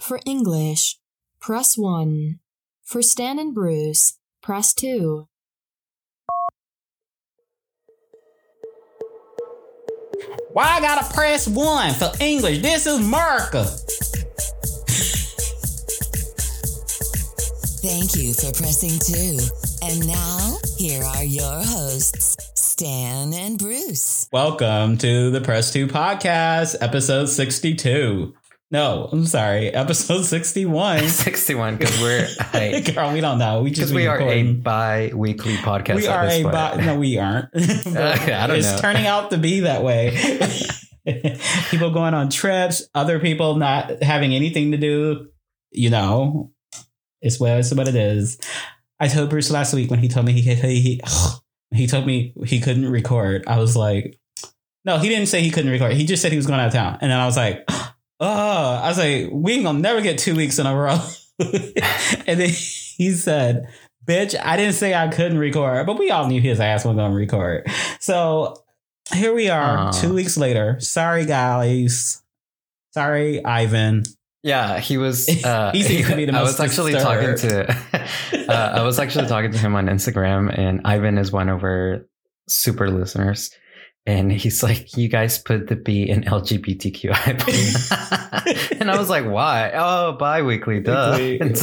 For English, press 1. For Stan and Bruce, press 2. Why I gotta press 1 for English? This is America. Thank you for pressing 2. And now, here are your hosts, Stan and Bruce. Welcome to the Press 2 podcast, episode 62. No, I'm sorry, episode 61. 61, because we're... Girl, we don't know. Because we are a bi-weekly podcast. We are a no, we aren't. I don't know. It's turning out to be that way. People going on trips, other people not having anything to do, you know. It's what it is. I told Bruce last week when he told me he told me he couldn't record. I was like, no, he didn't say he couldn't record. He just said he was going out of town. And then I was like, we ain't gonna never get 2 weeks in a row. And then he said, bitch, I didn't say I couldn't record, but we all knew his ass wasn't gonna record. So here we are 2 weeks later. Sorry, guys. Sorry, Ivan. Yeah, he was. He seems to be the most I was actually talking to him on Instagram, and Ivan is one of our super listeners. And he's like, "You guys put the B in LGBTQI," and I was like, "Why? Oh, bi-weekly, duh."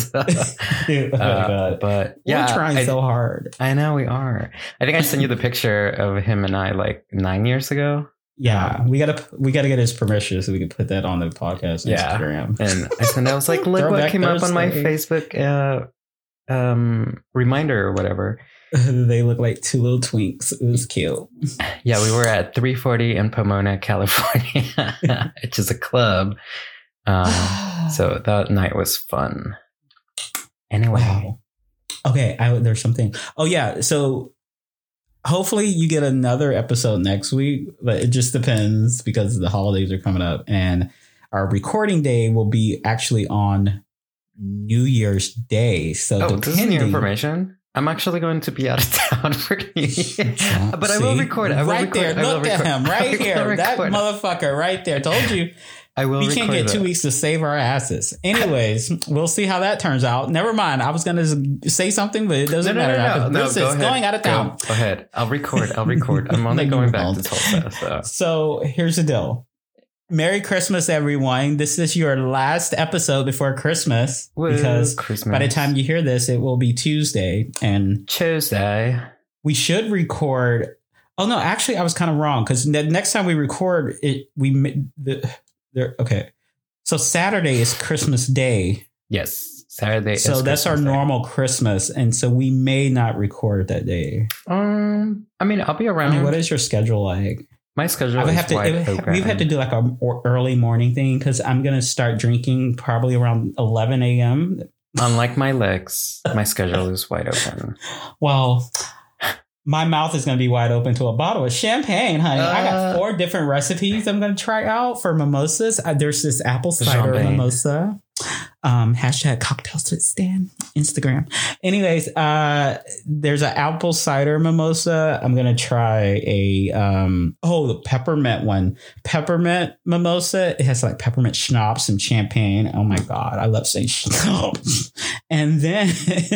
But yeah, we're trying so hard. I know we are. I think I sent you the picture of him and I like 9 years ago. Yeah, we gotta get his permission so we can put that on the podcast Instagram. And I was like, look what came up on my Facebook reminder or whatever. They look like two little twinks. It was cute. Yeah, we were at 340 in Pomona, California, which is a club. So that night was fun. Anyway. Wow. Okay, there's something. Oh, yeah. So hopefully you get another episode next week, but it just depends because the holidays are coming up. And our recording day will be actually on New Year's Day. So this is new information. I'm actually going to be out of town for New Year. But I will record. Look at him right here. That motherfucker right there. Told you. I will. We can't get 2 weeks to save our asses. Anyways, we'll see how that turns out. Never mind. I was going to say something, but it doesn't matter. No, this is going out of town. Go ahead. I'll record. I'm only going back to Tulsa. So here's the deal. Merry Christmas, everyone. This is your last episode before Christmas. Because by the time you hear this, it will be Tuesday. And Tuesday. We should record. Oh, no, actually, I was kind of wrong because the next time we record it, okay. So Saturday is Christmas Day. Yes. Saturday. So that's our normal Christmas. And so we may not record that day. I mean, I'll be around. What is your schedule like? My schedule is wide open. We've had to do like a early morning thing because I'm going to start drinking probably around 11 a.m. Unlike my legs, my schedule is wide open. Well, my mouth is going to be wide open to a bottle of champagne, honey. I got 4 different recipes I'm going to try out for mimosas. There's this apple cider mimosa. Hashtag cocktails with Stan Instagram. Anyways, there's an apple cider mimosa. I'm gonna try the peppermint one. Peppermint mimosa. It has like peppermint schnapps and champagne. Oh my god, I love saying schnapps. And then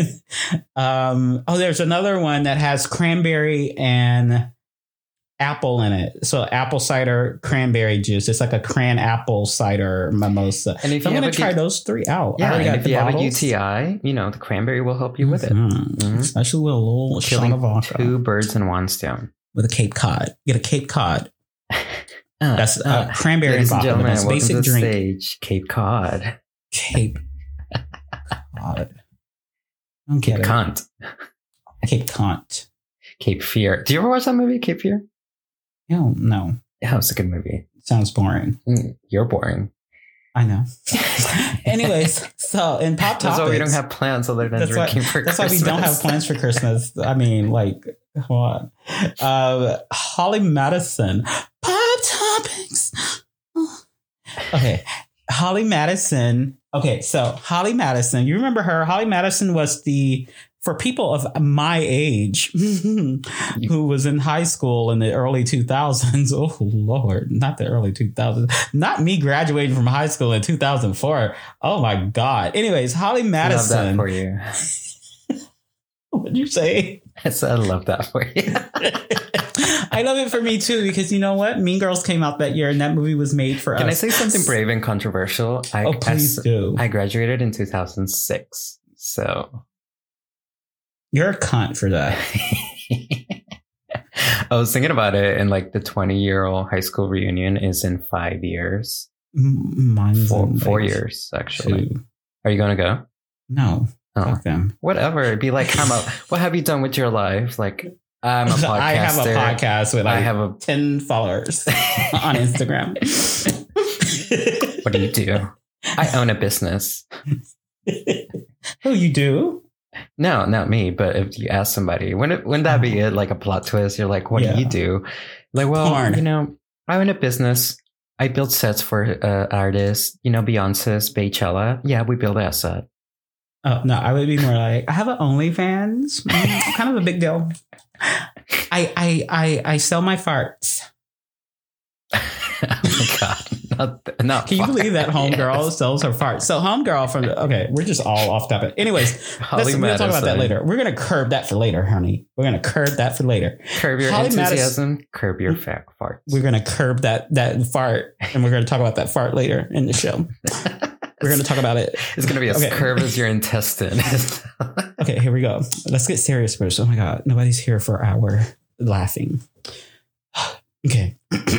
there's another one that has cranberry and apple in it. So apple cider, cranberry juice. It's like a cran apple cider mimosa. And if I'm going to try those 3 out. Yeah, and if you have a UTI, the cranberry will help you with it. Especially with a little shot of vodka. 2 birds in 1 stone. With a Cape Cod. Get a Cape Cod. That's cranberry and vodka. Gentlemen, the most basic drink. Stage, Cape Cod. Cape Cod. I don't get Cape Cunt. Cape Cunt. Cape Fear. Do you ever watch that movie, Cape Fear? No. Yeah, it was a good movie. Sounds boring. You're boring. I know. Anyways, so in pop topics, that's why we don't have plans other than drinking for Christmas. That's why we don't have plans for Christmas. I mean, like, come on. Holly Madison. Pop topics. Okay. Holly Madison. Okay, so Holly Madison. You remember her? Holly Madison was the for people of my age who was in high school in the early 2000s, oh Lord, not the early 2000s, not me graduating from high school in 2004. Oh my God. Anyways, Holly Madison. Love that for you. What'd you say? I said I love that for you. I love it for me too, because you know what? Mean Girls came out that year and that movie was made for us. Can I say something brave and controversial? Please do. I graduated in 2006. So you're a cunt for that. I was thinking about it, and like the 20-year-old high school reunion is in 5 years. Mine's in 4 years, actually. 2. Are you going to go? No. Oh. Fuck them. Whatever. It'd be like, what have you done with your life? Like, I'm a podcaster. I have a podcast with I have 10 followers on Instagram. What do you do? I own a business. Oh, you do? No, not me. But if you ask somebody, wouldn't that be it? Like a plot twist? You're like, what do you do? Like, well, Porn. I own a business. I build sets for artists. Beyonce's Beychella. Yeah, we build that set. Oh no, I would be more like, I have an OnlyFans. Kind of a big deal. I sell my farts. Oh my God. Not Can you believe that Homegirl Yes. sells her farts? So Homegirl we're just all off topic. Anyways, we'll talk about that later. We're going to curb that for later, honey. We're going to curb that for later. Curb your enthusiasm, curb your farts. We're going to curb that fart, and we're going to talk about that fart later in the show. We're going to talk about it. It's going to be as curved as your intestine. Okay, here we go. Let's get serious first. Oh my God. Nobody's here for our laughing. Okay.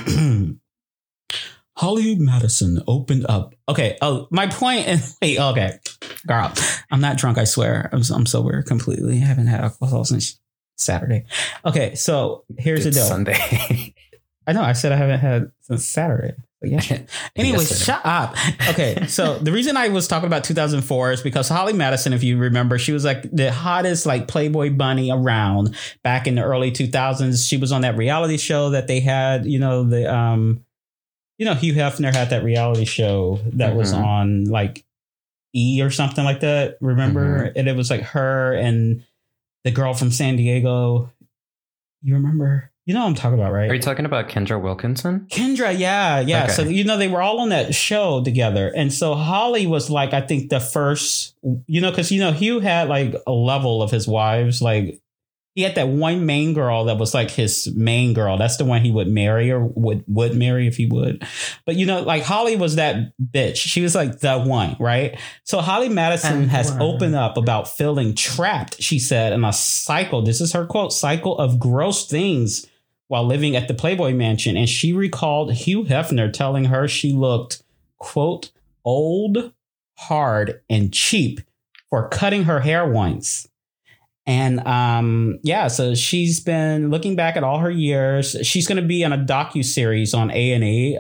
Holly Madison opened up. Okay. Oh, my point. Okay. Girl, I'm not drunk. I swear. I'm sober completely. I haven't had alcohol since Saturday. Okay. So here's the deal. Sunday. I know. I said I haven't had since Saturday. But yeah. Anyway, shut up. Okay. So the reason I was talking about 2004 is because Holly Madison, if you remember, she was like the hottest like Playboy bunny around back in the early 2000s. She was on that reality show that they had, Hugh Hefner had that reality show that was on like E! Or something like that. Remember? And it was like her and the girl from San Diego. You remember? You know what I'm talking about, right? Are you talking about Kendra Wilkinson? Kendra, yeah. Okay. So, they were all on that show together. And so Holly was like, I think the first, because, Hugh had like a level of his wives. Like he had that one main girl that was like his main girl. That's the one he would marry or would marry if he would. But, like Holly was that bitch. She was like the one, right? So Holly Madison has opened up about feeling trapped, she said, in a cycle. This is her quote, cycle of gross things while living at the Playboy Mansion. And she recalled Hugh Hefner telling her she looked, quote, old, hard, and cheap for cutting her hair once. And so she's been looking back at all her years. She's going to be on a docuseries on A&E.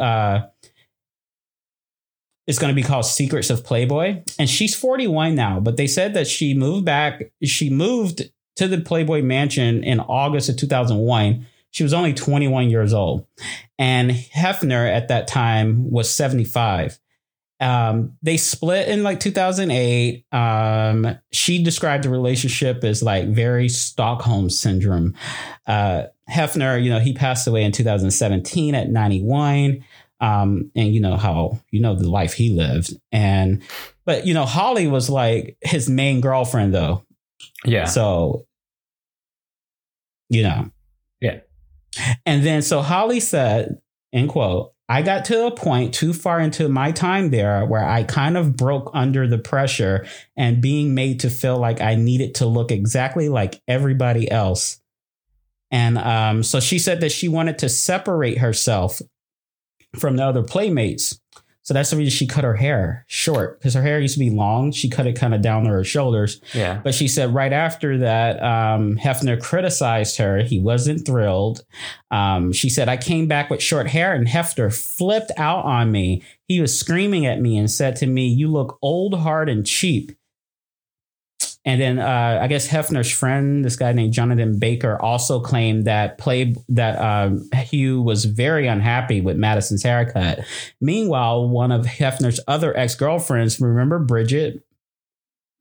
It's going to be called Secrets of Playboy. And she's 41 now, but they said that she moved to the Playboy Mansion in August of 2001. She was only 21 years old. And Hefner at that time was 75. They split in like 2008. She described the relationship as like very Stockholm syndrome. Hefner, he passed away in 2017 at 91. And the life he lived. But Holly was like his main girlfriend though. Yeah. So, Yeah. And then so Holly said, end quote, I got to a point too far into my time there where I kind of broke under the pressure and being made to feel like I needed to look exactly like everybody else. And so she said that she wanted to separate herself from the other playmates. So that's the reason she cut her hair short, because her hair used to be long. She cut it kind of down to her shoulders. Yeah. But she said right after that, Hefner criticized her. He wasn't thrilled. She said, I came back with short hair and Hefner flipped out on me. He was screaming at me and said to me, you look old, hard, and cheap. And then I guess Hefner's friend, this guy named Jonathan Baker, also claimed that Hugh was very unhappy with Madison's haircut. Meanwhile, one of Hefner's other ex-girlfriends, remember Bridget?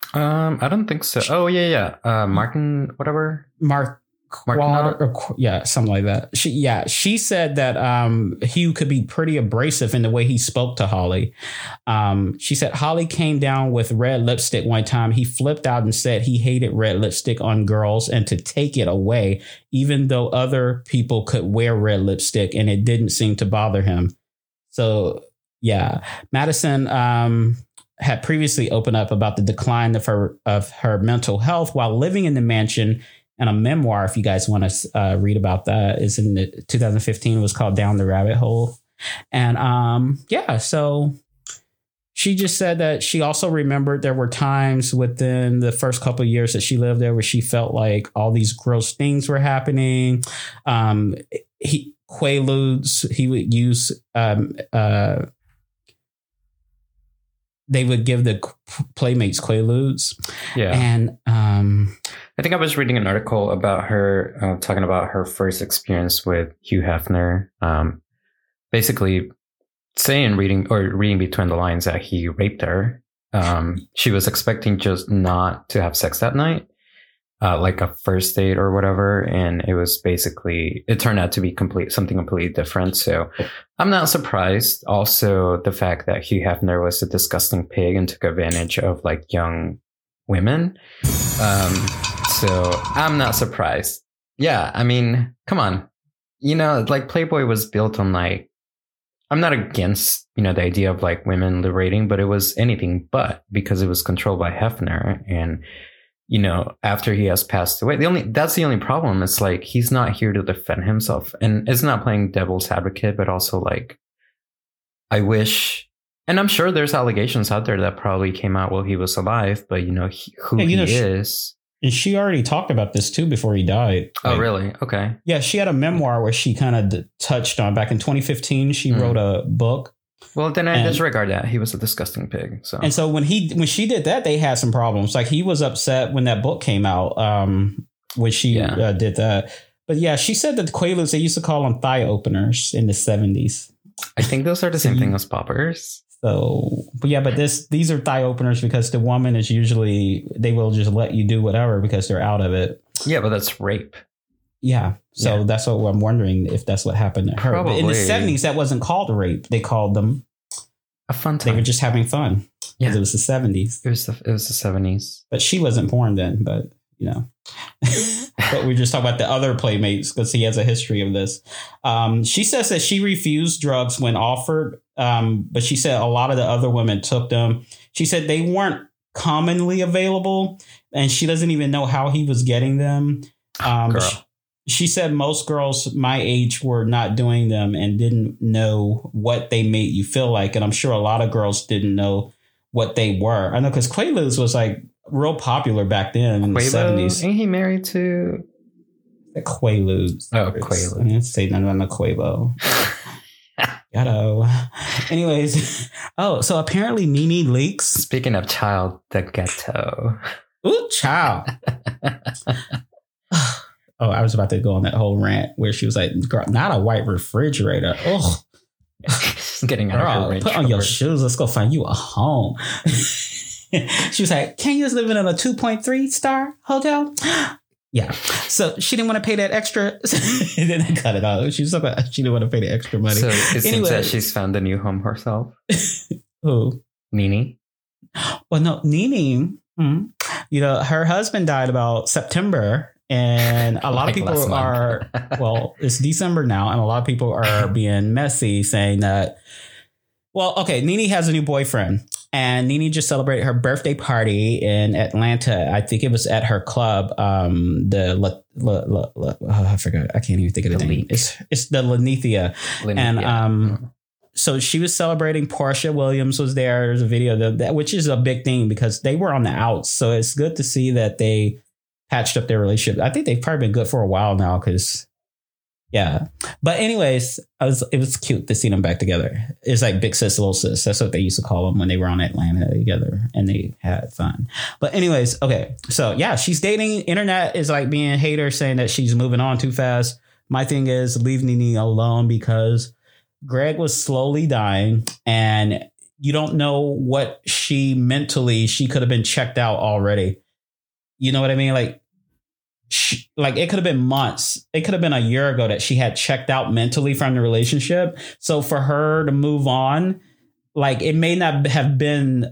I don't think so. Oh yeah. Martin, whatever. Mark Water, yeah, something like that. She said that Hugh could be pretty abrasive in the way he spoke to Holly. She said Holly came down with red lipstick one time. He flipped out and said he hated red lipstick on girls and to take it away, even though other people could wear red lipstick and it didn't seem to bother him. So, yeah, Madison had previously opened up about the decline of her mental health while living in the mansion. And a memoir, if you guys want to read about that, is in 2015. It was called Down the Rabbit Hole. And so she just said that she also remembered there were times within the first couple of years that she lived there where she felt like all these gross things were happening. Quaaludes, he would use, they would give the playmates Quaaludes. Yeah. And I think I was reading an article about her talking about her first experience with Hugh Hefner. Basically reading between the lines that he raped her. She was expecting just not to have sex that night, like a first date or whatever. And it turned out to be something completely different. So I'm not surprised. Also, the fact that Hugh Hefner was a disgusting pig and took advantage of like young women. So I'm not surprised. Yeah, I mean, come on. Like Playboy was built on like, I'm not against, the idea of like women liberating, but it was anything but, because it was controlled by Hefner. And, after he has passed away, that's the only problem. It's like, he's not here to defend himself, and it's not playing devil's advocate, but also like, I wish, and I'm sure there's allegations out there that probably came out while he was alive, but who he is. And she already talked about this too before he died. Oh, really? Okay. Yeah, she had a memoir where she kind of touched on back in 2015. She wrote a book. Well, then I disregard that. He was a disgusting pig. So when she did that, they had some problems. Like he was upset when that book came out. When she did that. But yeah, she said that the Quaaludes, they used to call them thigh openers in the 70s. I think those are the same thing as poppers. So, but these are thigh openers because the woman is usually, they will just let you do whatever because they're out of it. Yeah, but that's rape. Yeah. So that's what I'm wondering if that's what happened to her. Probably. But in the 70s, that wasn't called rape. They called them a fun time. They were just having fun. Yeah. It was the 70s. It was the 70s. But she wasn't born then, but but we just talk about the other playmates because he has a history of this. She says that she refused drugs when offered, but she said a lot of the other women took them. She said they weren't commonly available, and she doesn't even know how he was getting them. She said most girls my age were not doing them and didn't know what they made you feel like. And I'm sure a lot of girls didn't know what they were. I know because Quaaludes was like real popular back then in the 70s. Ain't he married to the Quaaludes? Oh, Quaaludes. I didn't say nothing on the Quavo. Ghetto. Anyways. So apparently Nene Leakes. Speaking of child, the ghetto. Ooh, child. Oh, I was about to go on that whole rant where she was like, girl, not a white refrigerator. Oh, getting out of her range. Put on your shoes. Let's go find you a home. She was like, can you just live in a 2.3 star hotel? Yeah. So she didn't want to pay that extra. And then I cut it off. She didn't want to pay the extra money. So it seems that she's found a new home herself. Who? Nene. Well, no, Nene, her husband died about September. And a lot of people are, well, it's December now. And a lot of people are being messy saying that, well, okay, Nene has a new boyfriend. And Nene just celebrated her birthday party in Atlanta. I think it was at her club. I forgot. I can't even think of the name. It's the Lanithia. And so she was celebrating. Portia Williams was there. There's a video of that, which is a big thing because they were on the outs. So it's good to see that they patched up their relationship. I think they've probably been good for a while now because, yeah. But anyways, it was cute to see them back together. It's like big sis, little sis. That's what they used to call them when they were on Atlanta together and they had fun. But anyways, okay. So yeah, she's dating. Internet is like being haters saying that she's moving on too fast. My thing is leave Nene alone because Greg was slowly dying and you don't know what she could have been checked out already. You know what I mean? Like it could have been months. It could have been a year ago that she had checked out mentally from the relationship. So for her to move on, like it may not have been,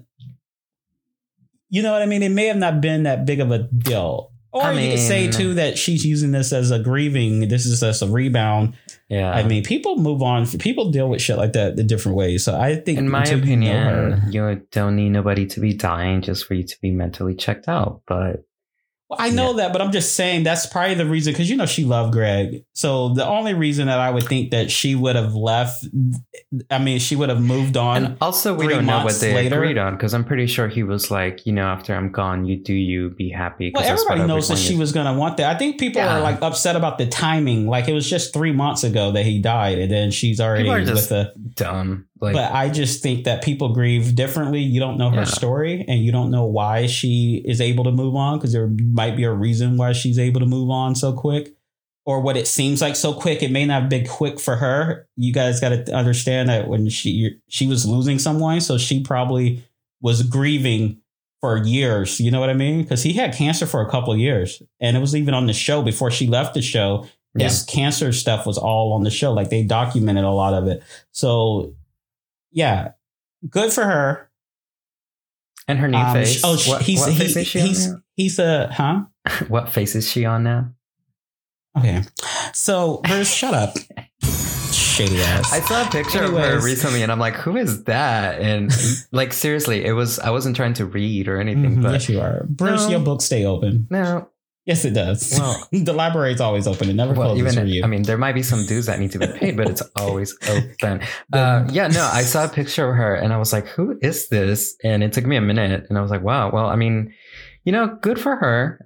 you know what I mean? It may have not been that big of a deal. Or you could say too that she's using this as a grieving. This is as a rebound. Yeah. I mean, people move on. People deal with shit like that in different ways. So I think, in my opinion, you don't need nobody to be dying just for you to be mentally checked out. But well, I know that, but I'm just saying that's probably the reason, because, you know, she loved Greg. So the only reason that I would think that she would have left, I mean, she would have moved on. And also, we don't know what they agreed on, because I'm pretty sure he was like, you know, after I'm gone, you be happy. Well, everybody knows that she was going to want that. I think people are like upset about the timing. Like it was just 3 months ago that he died, and then she's already with a dumb. Like, but I just think that people grieve differently. You don't know her story, and you don't know why she is able to move on, because there might be a reason why she's able to move on so quick, or what it seems like so quick. It may not have been quick for her. You guys got to understand that when she was losing someone, so she probably was grieving for years. You know what I mean? Because he had cancer for a couple of years, and it was even on the show before she left the show. His cancer stuff was all on the show. Like they documented a lot of it. So yeah, good for her. And her new face. What face is she on now? He's a What face is she on now? Okay, so Bruce, shut up, shady ass. I saw a picture of her recently, and I'm like, who is that? And like seriously, I wasn't trying to read or anything. But yes, you are, Bruce. Your books stay open. No. Yes, it does. Well, the library's always open. It never closes for you. I mean, there might be some dues that need to be paid, but it's always open. I saw a picture of her and I was like, who is this? And it took me a minute and I was like, wow. Well, I mean, you know, good for her.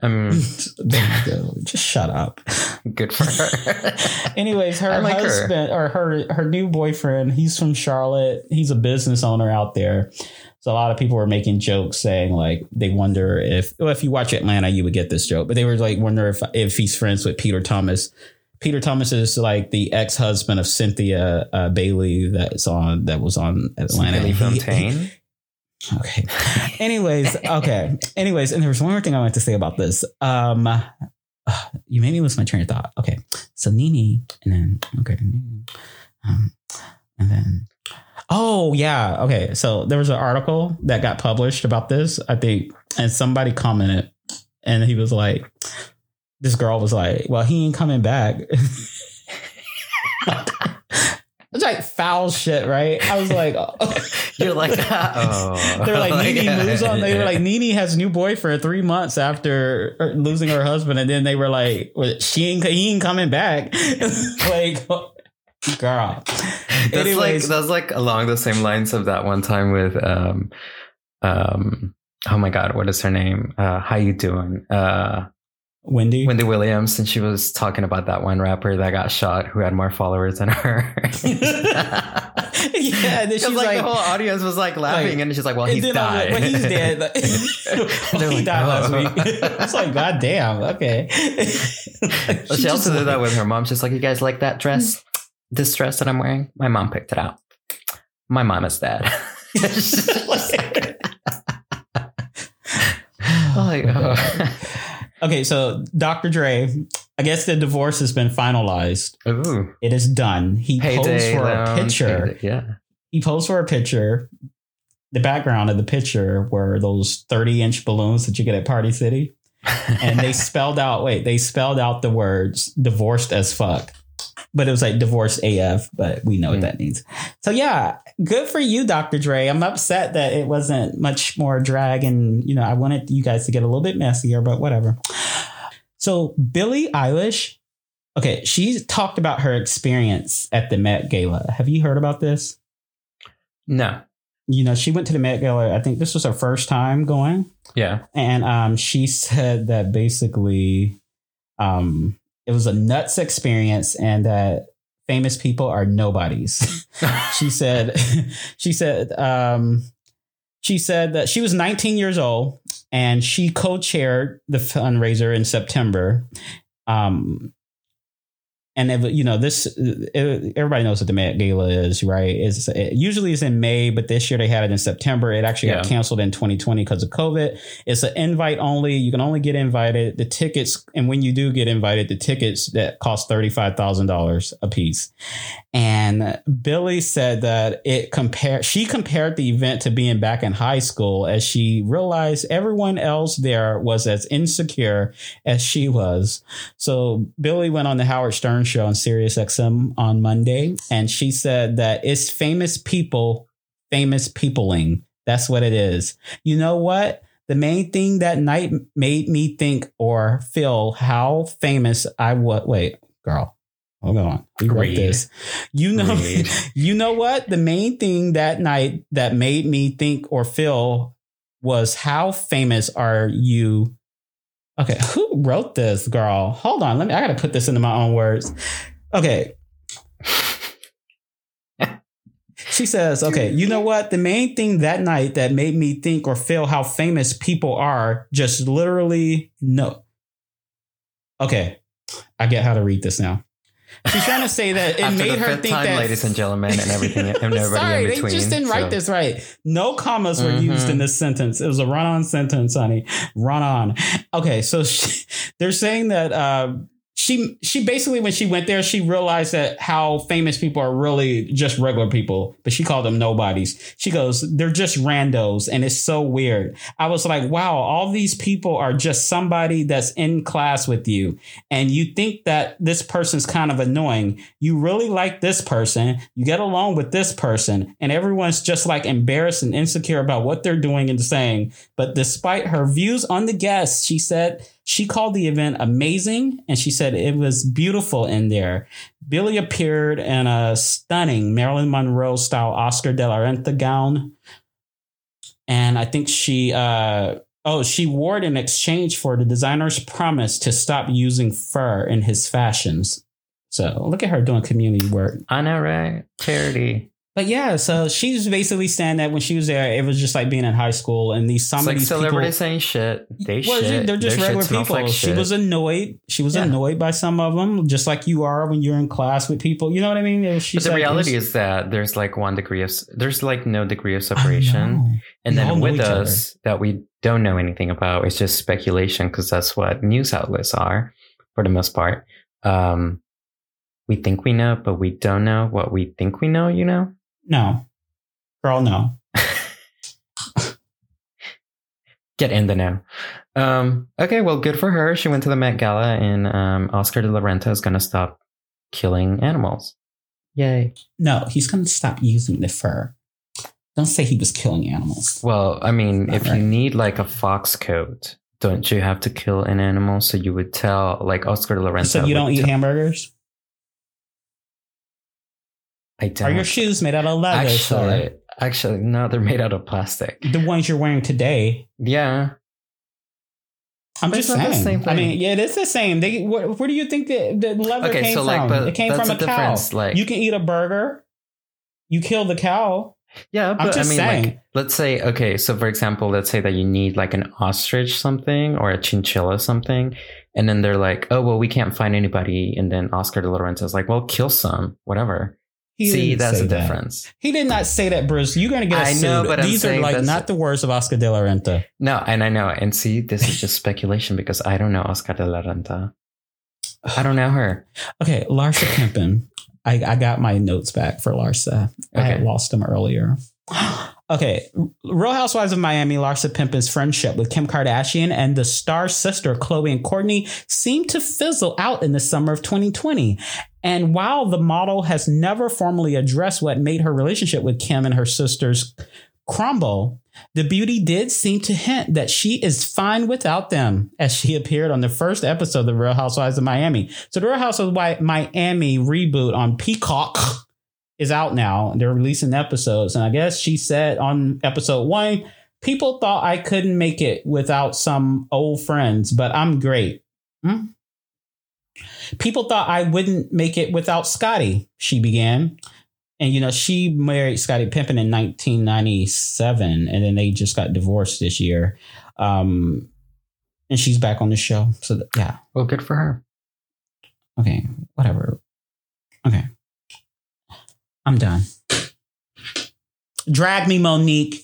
Just shut up. Good for her. Anyways, her husband or her new boyfriend, he's from Charlotte. He's a business owner out there. So a lot of people were making jokes saying like they wonder if you watch Atlanta, you would get this joke. But they were like wonder if he's friends with Peter Thomas. Peter Thomas is like the ex-husband of Cynthia Bailey that was on Atlanta. Billy Fontaine. Okay. Anyways, and there was one more thing I wanted to say about this. You made me lose my train of thought. Okay. So Nene, and then and then. Oh, yeah. Okay. So there was an article that got published about this, I think, and somebody commented and he was like, this girl was like, well, he ain't coming back. It's like foul shit, right? I was like, oh. You're like, oh. They're like, Nene moves on. They were like, Nene has a new boyfriend 3 months after losing her husband. And then they were like, well, he ain't coming back. Like, girl. That's like along the same lines of that one time with oh my god, what is her name? How you doing? Wendy Williams, and she was talking about that one rapper that got shot who had more followers than her. Yeah, and then she's like the whole audience was like laughing, and she's like, well, he's died. Well, he's dead. He died last week. It's like, god damn, okay. She also did that with her mom. She's like, you guys like that dress? This dress that I'm wearing? My mom picked it out. My mom is dead. Okay, so Dr. Dre, I guess the divorce has been finalized. Ooh. It is done. He posed for a picture. He posed for a picture. The background of the picture were those 30-inch balloons that you get at Party City. And they spelled out the words divorced as fuck. But it was like divorced AF, but we know what that means. So yeah, good for you, Dr. Dre. I'm upset that it wasn't much more drag, and you know, I wanted you guys to get a little bit messier, but whatever. So Billie Eilish, okay, she talked about her experience at the Met Gala. Have you heard about this? No. You know, she went to the Met Gala. I think this was her first time going. Yeah. And she said that basically it was a nuts experience and that famous people are nobodies. She said that she was 19 years old and she co-chaired the fundraiser in September. And And everybody knows what the Met Gala is, right? Usually it's in May, but this year they had it in September. It actually got canceled in 2020 because of COVID. It's an invite only. You can only get invited. The tickets, and when you do get invited, the tickets that cost $35,000 a piece. And Billie said that she compared the event to being back in high school, as she realized everyone else there was as insecure as she was. So Billie went on the Howard Stern show on Sirius XM on Monday, and she said that it's famous people, famous peopling. That's what it is. You know what? The main thing that night made me think or feel how famous I was. Wait, girl. Hold on. We wrote this. You know what? The main thing that night that made me think or feel was how famous are you? Okay, who wrote this, girl? Hold on. I gotta put this into my own words. Okay. She says, okay, you know what? The main thing that night that made me think or feel how famous people are, just literally no. Okay, I get how to read this now. She's trying to say that it made her think that, ladies and gentlemen, and everything, and everybody sorry, in between. they just didn't write this right. No commas were used in this sentence. It was a run-on sentence, honey. Run on. Okay, so they're saying that she basically, when she went there, she realized that how famous people are really just regular people, but she called them nobodies. She goes, they're just randos, and it's so weird. I was like, wow, all these people are just somebody that's in class with you, and you think that this person's kind of annoying. You really like this person. You get along with this person, and everyone's just like embarrassed and insecure about what they're doing and saying. But despite her views on the guests, she said she called the event amazing, and she said it was beautiful in there. Billie appeared in a stunning Marilyn Monroe style Oscar de la Renta gown. And I think she wore it in exchange for the designer's promise to stop using fur in his fashions. So look at her doing community work. I know, right? Charity. But yeah, so she's basically saying that when she was there, it was just like being in high school, and these celebrities saying shit. They're just regular people. Like she was annoyed. She was annoyed by some of them, just like you are when you're in class with people. You know what I mean? But the reality is that there's like no degree of separation, and then with us that we don't know anything about, it's just speculation, because that's what news outlets are for the most part. We think we know, but we don't know what we think we know. You know. No. Girl, no. Get in the know. Okay, well, good for her. She went to the Met Gala, and Oscar de la Renta is going to stop killing animals. Yay. No, he's going to stop using the fur. Don't say he was killing animals. Well, I mean, if you need like a fox coat, don't you have to kill an animal? So you would tell, like Oscar de la Renta. So you don't eat hamburgers? I don't. Are your shoes made out of leather? Actually, no, they're made out of plastic. The ones you're wearing today. Yeah. I'm just saying. I mean, yeah, it's the same. Where do you think the leather came from? It came from a cow. Like, you can eat a burger. You kill the cow. Yeah, but I mean, like, let's say, okay, so for example, let's say that you need like an ostrich something or a chinchilla something. And then they're like, oh, well, we can't find anybody. And then Oscar de la Renta is like, well, kill some, whatever. See, that's the difference. He did not say that, Bruce. You're going to get a suit. Know, but these are like not the words of Oscar de la Renta. No, and I know. And see, this is just speculation because I don't know Oscar de la Renta. I don't know her. Okay, Larsa Pimpin. I got my notes back for Larsa. I had lost them earlier. Okay, Real Housewives of Miami, Larsa Pimpin's friendship with Kim Kardashian and the star sister Khloe and Kourtney seemed to fizzle out in the summer of 2020. And while the model has never formally addressed what made her relationship with Kim and her sisters crumble, the beauty did seem to hint that she is fine without them, as she appeared on the first episode of The Real Housewives of Miami. So The Real Housewives of Miami reboot on Peacock is out now. They're releasing episodes. And I guess she said on episode 1, people thought I couldn't make it without some old friends, but I'm great. People thought I wouldn't make it without Scotty, she began. And, you know, she married Scottie Pippen in 1997, and then they just got divorced this year. And she's back on the show. So, yeah. Well, good for her. Okay, whatever. Okay. I'm done. Drag me, Monique.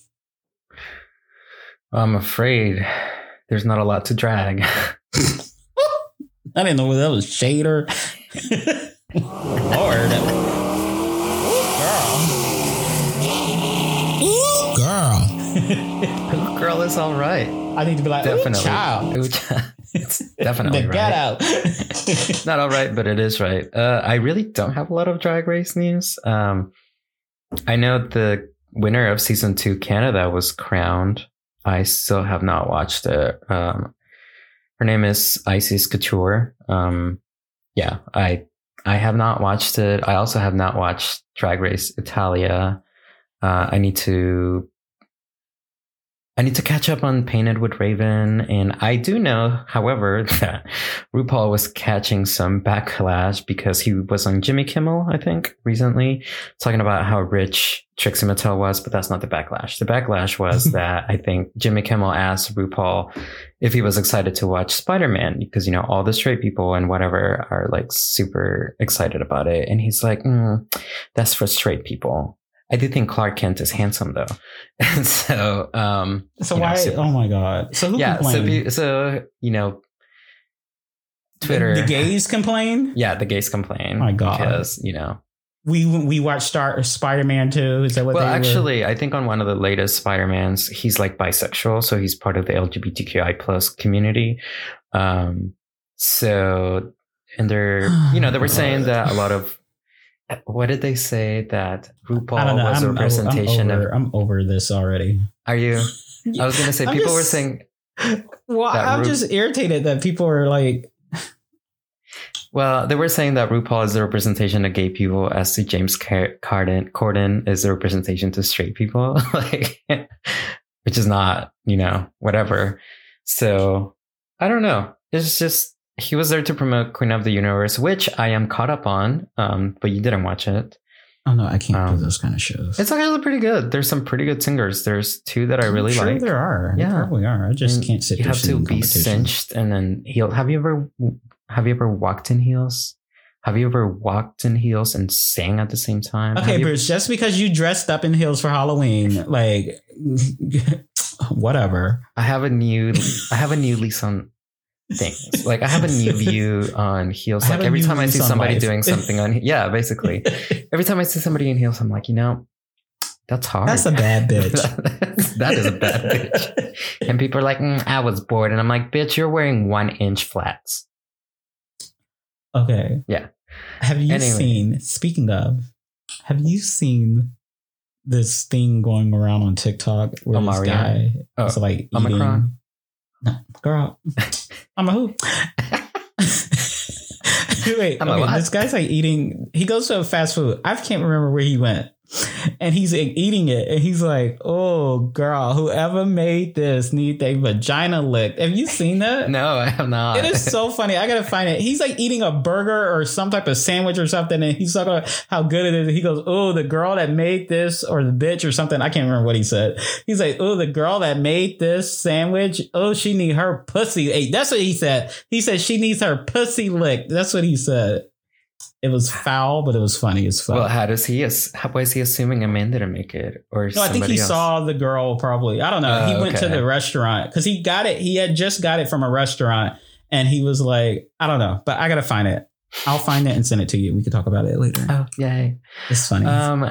I'm afraid there's not a lot to drag. I didn't know whether that was Shader. Lord. Girl. Girl is all right. I need to be like, Definitely. ooh, child. It's definitely The right. get out. Not all right, but it is right. I really don't have a lot of Drag Race news. I know the winner of season 2, Canada, was crowned. I still have not watched it. Her name is Isis Couture. Yeah, I have not watched it. I also have not watched Drag Race Italia. I need to catch up on Painted with Raven. And I do know, however, that RuPaul was catching some backlash because he was on Jimmy Kimmel, I think, recently, talking about how rich Trixie Mattel was, but that's not the backlash. The backlash was that I think Jimmy Kimmel asked RuPaul if he was excited to watch Spider-Man because, you know, all the straight people and whatever are like super excited about it. And he's like, that's for straight people. I do think Clark Kent is handsome though. And so, why? Oh my God. So who complained? So, you know, Twitter. The gays complain? Yeah, the gays complain. My God. Because, you know. We watched Spider-Man 2. Is that what actually, I think on one of the latest Spider-Mans, he's like bisexual. So he's part of the LGBTQI plus community. So, and they're, you know, they were saying that a lot of, what did they say? That RuPaul was a representation of... I'm over this already. Are you? I was going to say, people were saying... Well, I'm just irritated that people are like... Well, they were saying that RuPaul is the representation of gay people as to James Corden is the representation to straight people. Like, which is not, you know, whatever. So, I don't know. It's just... He was there to promote Queen of the Universe, which I am caught up on, but you didn't watch it. Oh, no, I can't do those kind of shows. It's actually pretty good. There's some pretty good singers. There's 2 that I really like. There are. Yeah. There probably are. I just can't sit there. You have to be cinched and then heel. Have you ever walked in heels? Have you ever walked in heels and sang at the same time? Okay, Bruce, just because you dressed up in heels for Halloween, like, whatever. I have a new lease on things. Like, I have a new view on heels. Like, every time I see somebody doing something on, yeah, basically, every time I see somebody in heels, I'm like, you know, that's hard. That's a bad bitch. That is a bad bitch. And people are like, I was bored, and I'm like, bitch, you're wearing 1-inch flats. Okay. Yeah. Have you seen? Speaking of, have you seen this thing going around on TikTok where this guy is like eating? Omicron? No, girl, I'm a who? Wait, this guy's like eating. He goes to a fast food. I can't remember where he went, and he's like eating it, and he's like, "Oh, girl, whoever made this need their vagina licked." Have you seen that? No, I have not. It is so funny. I gotta find it. He's like eating a burger or some type of sandwich or something, and he's talking about how good it is. He goes, "Oh, the girl that made this, or the bitch or something." I can't remember what he said. He's like, "Oh, the girl that made this sandwich. Oh, she need her pussy." Hey, that's what he said. He said she needs her pussy licked. That's what he said. It was foul, but it was funny as fuck. Well, how is he assuming a man didn't make it? Or no, I think he saw the girl probably. I don't know. He went to the restaurant because he got it. He had just got it from a restaurant, and he was like, I don't know, but I gotta find it. I'll find it and send it to you. We can talk about it later. Oh, yay! It's funny.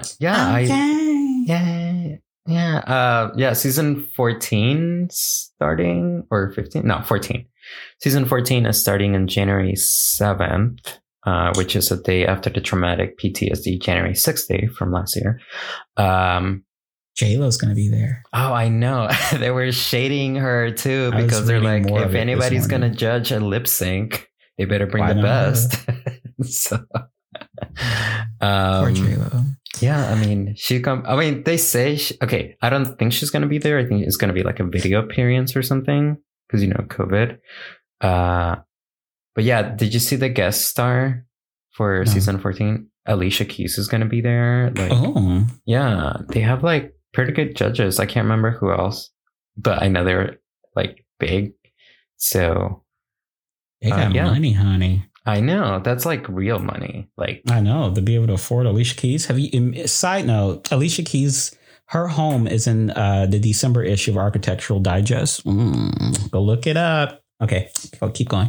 Yeah. Season 14 starting, or 15? No, 14. Season 14 is starting on January 7th. Which is a day after the traumatic PTSD January 6th day from last year. J-Lo's going to be there. Oh, I know. They were shading her too because they're like, if anybody's going to judge a lip sync, they better bring the best. So, poor J-Lo. Yeah, I mean, they say, okay, I don't think she's going to be there. I think it's going to be like a video appearance or something because, you know, COVID. But yeah, did you see the guest star for season 14? Alicia Keys is going to be there. Like, yeah, they have like pretty good judges. I can't remember who else, but I know they're like big. So they got money, honey. I know. That's like real money. Like, I know, to be able to afford Alicia Keys. Side note, Alicia Keys, her home is in the December issue of Architectural Digest. Go look it up. Okay, I'll keep going.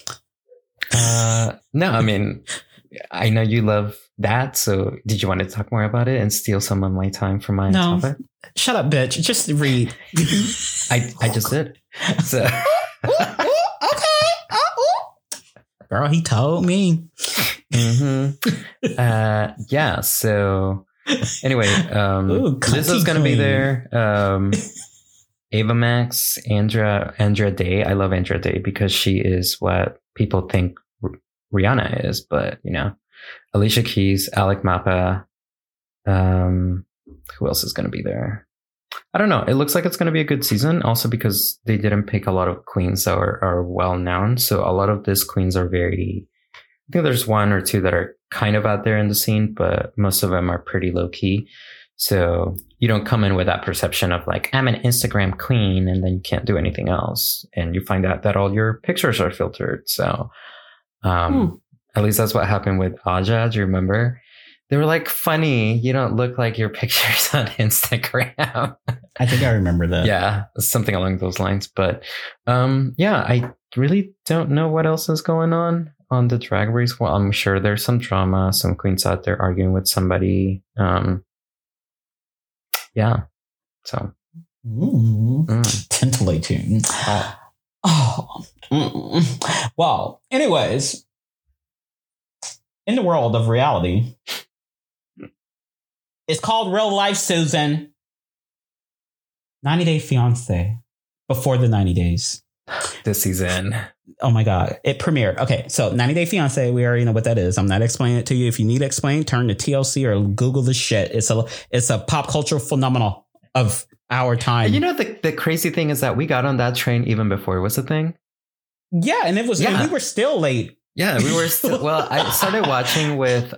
no, I mean, I know you love that. So did you want to talk more about it and steal some of my time for my topic? Shut up, bitch. Just read. I just did. So. Okay. Girl, he told me. Yeah. So anyway, Lizzo's gonna be there. Ava Max, Andra Day. I love Andra Day because she is what people think Rihanna is, but you know, Alicia Keys, Alec Mapa. Who else is gonna be there? I don't know. It looks like it's going to be a good season also because they didn't pick a lot of queens that are well known. So a lot of these queens are I think there's one or two that are kind of out there in the scene, but most of them are pretty low key. So you don't come in with that perception of like, I'm an Instagram queen and then you can't do anything else. And you find out that all your pictures are filtered. So at least that's what happened with Aja. Do you remember? They were like, funny, you don't look like your pictures on Instagram. I think I remember that. Yeah, something along those lines. But yeah, I really don't know what else is going on the Drag Race. Well, I'm sure there's some drama, some queens out there arguing with somebody. Yeah, so. Titillating. Well, anyways, in the world of reality, it's called Real Life, Susan. 90 Day Fiancé. Before the 90 days. This season. Oh my God. It premiered. Okay. So 90 Day Fiancé, we already know what that is. I'm not explaining it to you. If you need to explain, turn to TLC or Google the shit. It's a pop culture phenomenon of our time. You know, the crazy thing is that we got on that train even before it was a thing. Yeah. And and we were still late. Yeah, we were still, well, I started watching with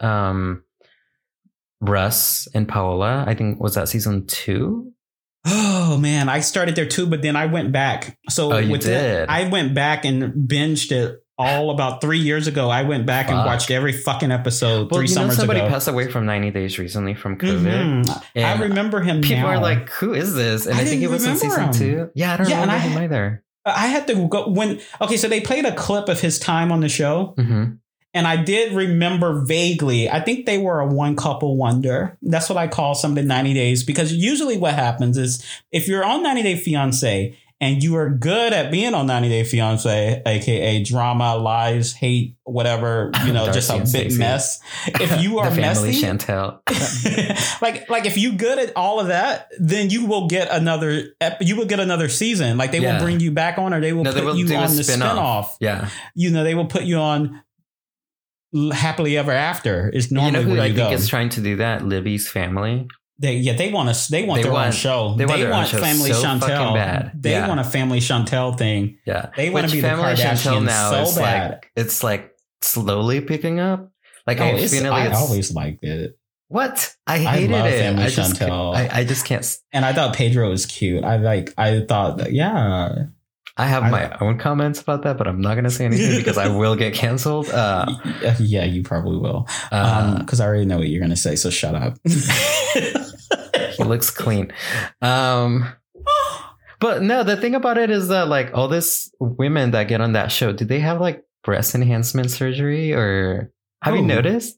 Russ and Paola. I think, was that season 2? Oh man, I started there too, but then I went back. So I went back and binged it all about 3 years ago. I went back and watched every fucking episode 3 summers somebody ago. passed away from 90 Days recently from COVID. I remember him. People now. are like, who is this? And I think it was in season 2. Yeah, I don't remember him either. I had to go so they played a clip of his time on the show. And I did remember vaguely, I think they were a one couple wonder. That's what I call some of the 90 days, because usually what happens is if you're on 90 Day Fiancé and you are good at being on 90 Day Fiancé, aka drama, lies, hate, whatever, just a big mess. If you are messy, Chantel. like if you good at all of that, then you will get another season. Like they will bring you back on, or they will put you on the spinoff. Yeah. They will put you on Happily Ever After is normally where you go. I think is trying to do that. Libby's Family. They want their own show. They want Family Chantel. Bad. They want a Family Chantel thing. Yeah. They want to be Family the Kardashians Chantel now so bad. It's like slowly picking up. Like I always liked it. What? I hated it. Family Chantel. I just can't. And I thought Pedro was cute. I thought that, yeah. I have my own comments about that, but I'm not going to say anything because I will get canceled. Yeah, you probably will. Because I already know what you're going to say, so shut up. He looks clean. But no, the thing about it is that like all these women that get on that show, do they have like breast enhancement surgery, or have you noticed?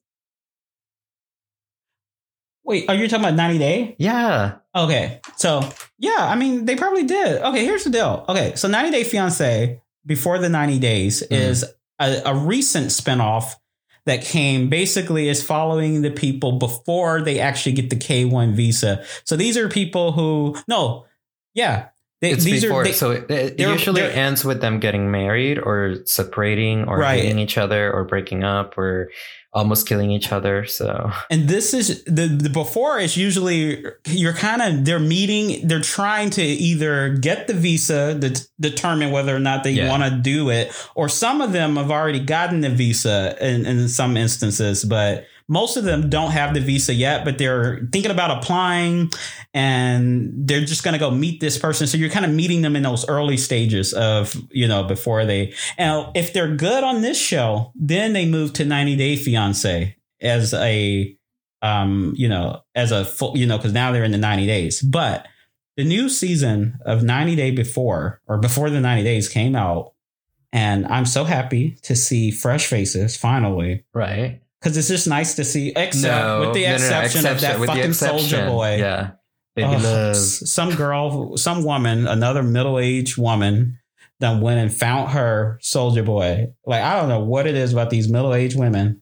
Wait, are you talking about 90 Day? Yeah. Okay. So, yeah, I mean, they probably did. Okay, here's the deal. Okay, so 90 Day Fiancé, Before the 90 Days, is a recent spinoff that came, basically is following the people before they actually get the K1 visa. So these are people who, it usually ends with them getting married or separating or hating each other or breaking up or almost killing each other. So, and this is the before is usually they're meeting. They're trying to either get the visa to determine whether or not they want to do it, or some of them have already gotten the visa in some instances, but most of them don't have the visa yet, but they're thinking about applying, and they're just going to go meet this person. So you're kind of meeting them in those early stages of, before they, and if they're good on this show, then they move to 90 Day Fiancé as a, as a full, because now they're in the 90 days. But the new season of 90 Day Before the 90 days came out, and I'm so happy to see fresh faces finally. Right. Because it's just nice to see, with the exception of that fucking Soldier Boy. Yeah. Baby love. Some woman, another middle-aged woman, done went and found her Soldier Boy. Like, I don't know what it is about these middle-aged women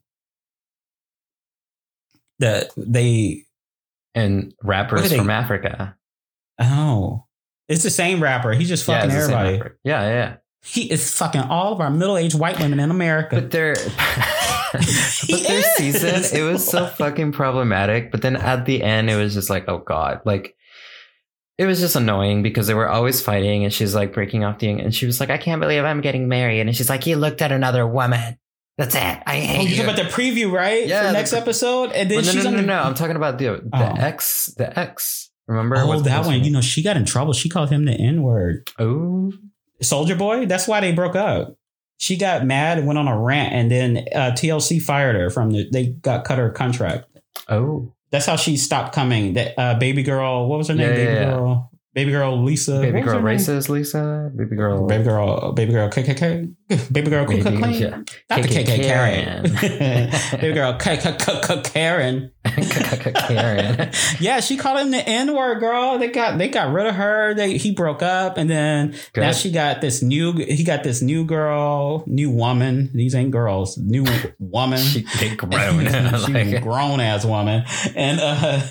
that they... And rappers from Africa. Oh. It's the same rapper. He's just fucking everybody. Yeah. He is fucking all of our middle-aged white women in America. But their season, it was so fucking problematic. But then at the end, it was just like, oh God. Like, it was just annoying because they were always fighting, and she's like breaking off and she was like, I can't believe I'm getting married. And she's like, you looked at another woman. That's it. I hate you. You're talking about the preview, right? Yeah. For next episode? And then no. I'm talking about the ex. Remember? Oh, that one. She got in trouble. She called him the N-word. Oh. Soldier Boy? That's why they broke up. She got mad and went on a rant, and then TLC fired her they cut her contract. Oh. That's how she stopped coming. That baby girl, what was her name? Baby girl Lisa. Baby girl racist Lisa. Baby girl KKK. Baby girl Karen. Not the KKK Karen. Baby girl Karen. Karen. Yeah, she called him the N-word, girl. They got rid of her. He broke up, and then now he got this new girl, new woman. These ain't girls, new woman. They grown. She's a grown ass woman, and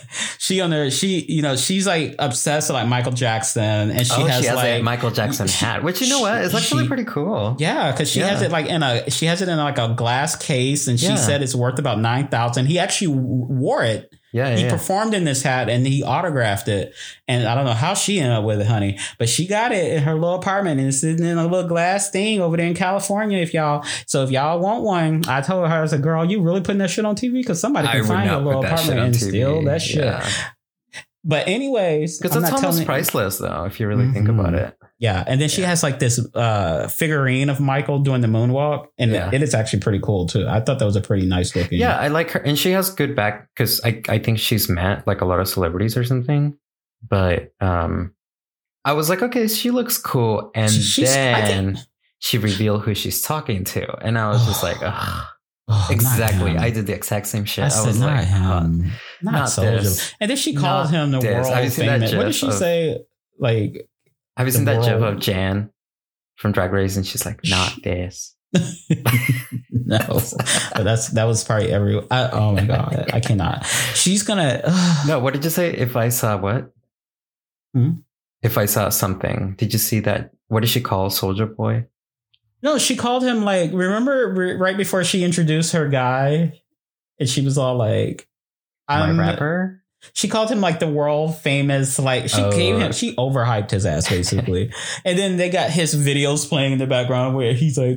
she's like obsessed with like Michael Jackson, and she has like a Michael Jackson hat, which is actually pretty cool. Yeah, because she has it like in a glass case, and she said it's worth about $9,000. He actually wore it. He performed in this hat, and he autographed it. And I don't know how she ended up with it, honey, but she got it in her little apartment, and it's sitting in a little glass thing over there in California. If y'all want one, I told her, I was like, girl, you really putting that shit on TV? Because somebody can find your little apartment and steal that shit. Yeah. But anyways, because that's almost priceless, though, if you really think about it. Yeah, and then she has like this figurine of Michael doing the moonwalk, and it is actually pretty cool too. I thought that was a pretty nice looking. Yeah, I like her, and she has good back because I think she's met like a lot of celebrities or something. But I was like, okay, she looks cool, and then she revealed who she's talking to, and I was just like, ugh. Oh, exactly. I did the exact same shit. I was like, not this. And then she called him the world famous. What did she say? Like, have you seen that gif of Jan from Drag Race? And she's like, not this. No, but that was probably oh my God, I cannot. She's gonna. No, what did you say? If I saw what? If I saw something, did you see that? What did she call Soldier Boy? No, she called him like, remember right before she introduced her guy, and she was all like, "I'm my rapper." She called him like the world famous, like she overhyped his ass basically. And then they got his videos playing in the background where he's like,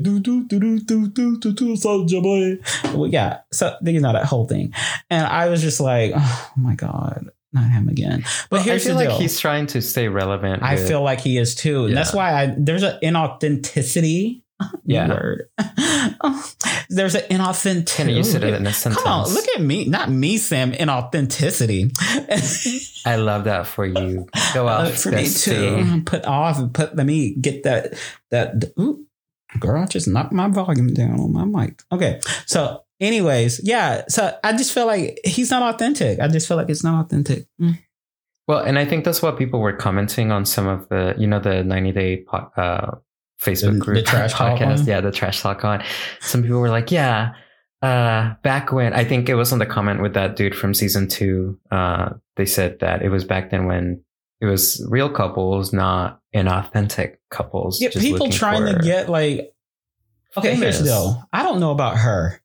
do Soldier Boy. Well, yeah, so that whole thing. And I was just like, oh my God. Not him again. But here's the deal. I feel like he's trying to stay relevant. I feel like he is too. And that's why there's an inauthenticity. Word. There's an inauthenticity. Can you say it in a sentence? Come on, look at me. Not me, Sam. Inauthenticity. I love that for you. Go off. For me too. Let me get that. Ooh, girl, I just knocked my volume down on my mic. Okay. So anyways, so I just feel like he's not authentic. I just feel like it's not authentic. Well, and I think that's what people were commenting on some of the, the 90 Day Facebook group, the trash podcast. Yeah, the trash talk on. Some people were like, back when, I think it was on the comment with that dude from season 2. They said that it was back then when it was real couples, not inauthentic couples. Yeah, people trying to get like, okay, here's the deal. I don't know about her,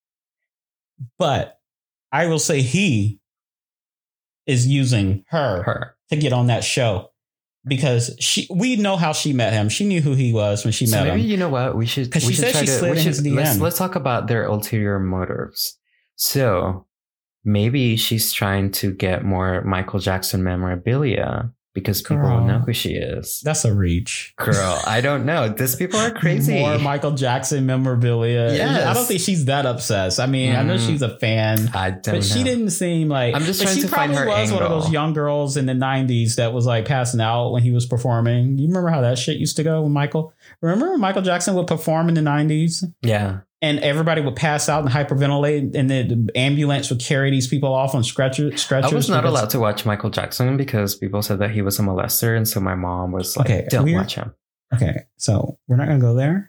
but I will say he is using her to get on that show. Because we know how she met him. She knew who he was when she met him. Maybe you know what we should. Because she said she slid in his DM. Let's talk about their ulterior motives. So maybe she's trying to get more Michael Jackson memorabilia because people Girl. know who she is. That's a reach. Girl, I don't know. These people are crazy. More Michael Jackson memorabilia. Yes. I don't think she's that obsessed. I mean, I know she's a fan. I don't But she know. didn't seem like. I'm just but trying she to find probably her was one of angle. those young girls in the 90s that was like passing out when he was performing. You remember how that shit used to go with Michael? Remember when Michael Jackson would perform in the 90s? Yeah. And everybody would pass out and hyperventilate, and the ambulance would carry these people off on stretchers. I was not because- allowed to watch Michael Jackson because people said that he was a molester. And so my mom was like, Okay, don't we're- watch him. Okay, so we're not going to go there.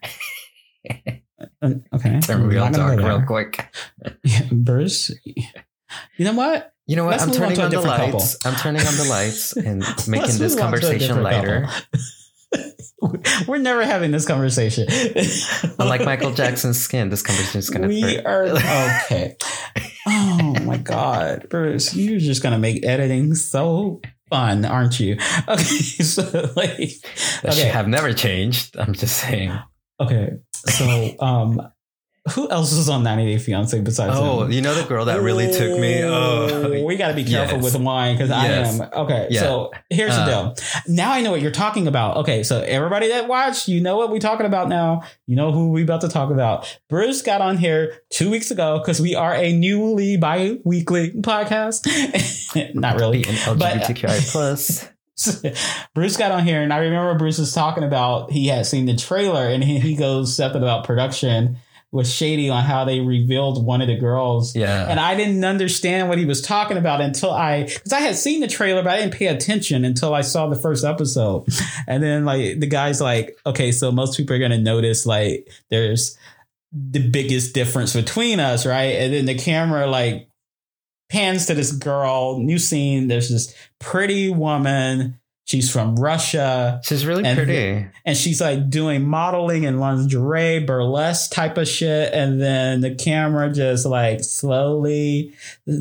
Okay. Turn we're real not gonna dark go there. real quick. Yeah, Bruce, you know what? You know what? Let's I'm move on turning to a on the different lights. I'm turning on the lights and making Let's this move on to a conversation different lighter. couple. We're never having this conversation. Unlike Michael Jackson's skin, this conversation is going to We are okay. Oh my God, Bruce, you're just gonna make editing so fun, aren't you? Okay, so like, That should okay, have never changed. I'm just saying. okay. So, who else is on 90 Day Fiance besides Oh, him? you know the girl that really took me? Oh, We got to be careful yes. with wine because Yes. I am. Okay, Yeah. so here's the deal. Now I know what you're talking about. Okay, so everybody that watched, you know what we're talking about now. You know who we about to talk about. Bruce got on here 2 weeks ago because we are a newly bi-weekly podcast. Not really. Be an LGBTQI plus. Bruce got on here and I remember Bruce was talking about he had seen the trailer and he goes something about production was shady on how they revealed one of the girls. Yeah. And I didn't understand what he was talking about because I had seen the trailer, but I didn't pay attention until I saw the first episode. And then like the guy's like, okay, so most people are going to notice like there's the biggest difference between us. Right. And then the camera like pans to this girl, new scene. There's this pretty woman. She's from Russia. She's really pretty. And she's like doing modeling and lingerie, burlesque type of shit. And then the camera just like slowly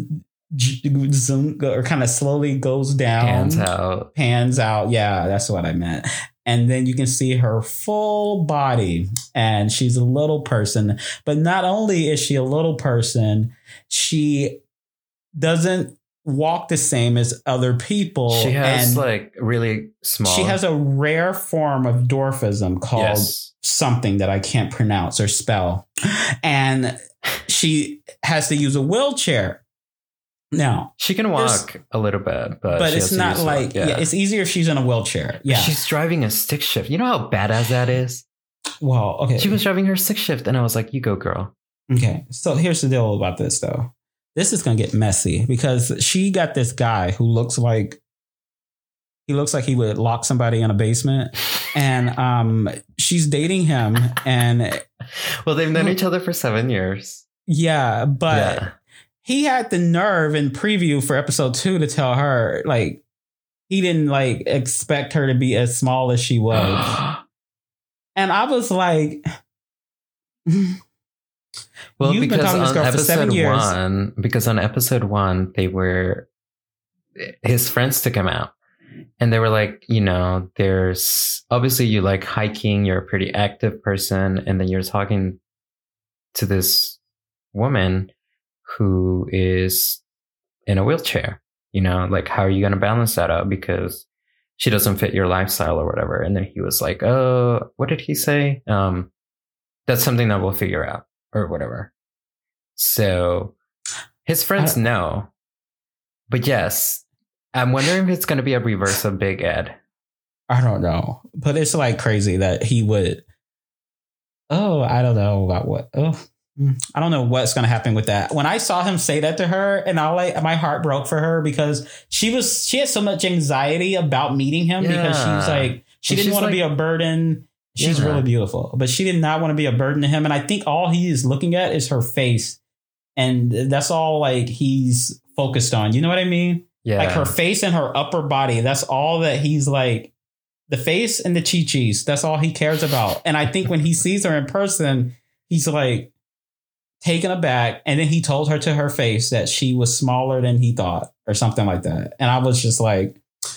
zoom or kind of slowly goes down. Pans out. Yeah, that's what I meant. And then you can see her full body and she's a little person. But not only is she a little person, she doesn't walk the same as other people. She has and like really small. she has a rare form of dwarfism called something that I can't pronounce or spell. And she has to use a wheelchair. Now, she can walk a little bit, but she it's has to not use like, it's easier if she's in a wheelchair. Yeah. She's driving a stick shift. You know how badass that is? Well, okay. She was driving her stick shift and I was like, you go, girl. Okay. So here's the deal about this, though. This is going to get messy because she got this guy who looks like he would lock somebody in a basement, and she's dating him. And well, they've known each other for 7 years. Yeah, but he had the nerve in preview for episode 2 to tell her like he didn't like expect her to be as small as she was, and I was like. Well, You've been because talking to this on girl for 7 episode years. 1, because on episode 1, his friends took him out and they were like, you know, there's obviously you like hiking, you're a pretty active person. And then you're talking to this woman who is in a wheelchair, you know, like, how are you going to balance that out? Because she doesn't fit your lifestyle or whatever. And then he was like, oh, what did he say? That's something that we'll figure out. Or whatever. So his friends know. But yes, I'm wondering if it's going to be a reverse of Big Ed. I don't know. But it's like crazy that he would. Oh, I don't know about what. Oh, I don't know what's going to happen with that. When I saw him say that to her, and my heart broke for her because she had so much anxiety about meeting him because she was like, she didn't want to be a burden. She's really beautiful, but she did not want to be a burden to him. And I think all he is looking at is her face. And that's all like he's focused on. You know what I mean? Yeah. Like her face and her upper body. That's all that he's like, the face and the chi-chis. That's all he cares about. And I think when he sees her in person, he's like taken aback. And then he told her to her face that she was smaller than he thought or something like that. And I was just like,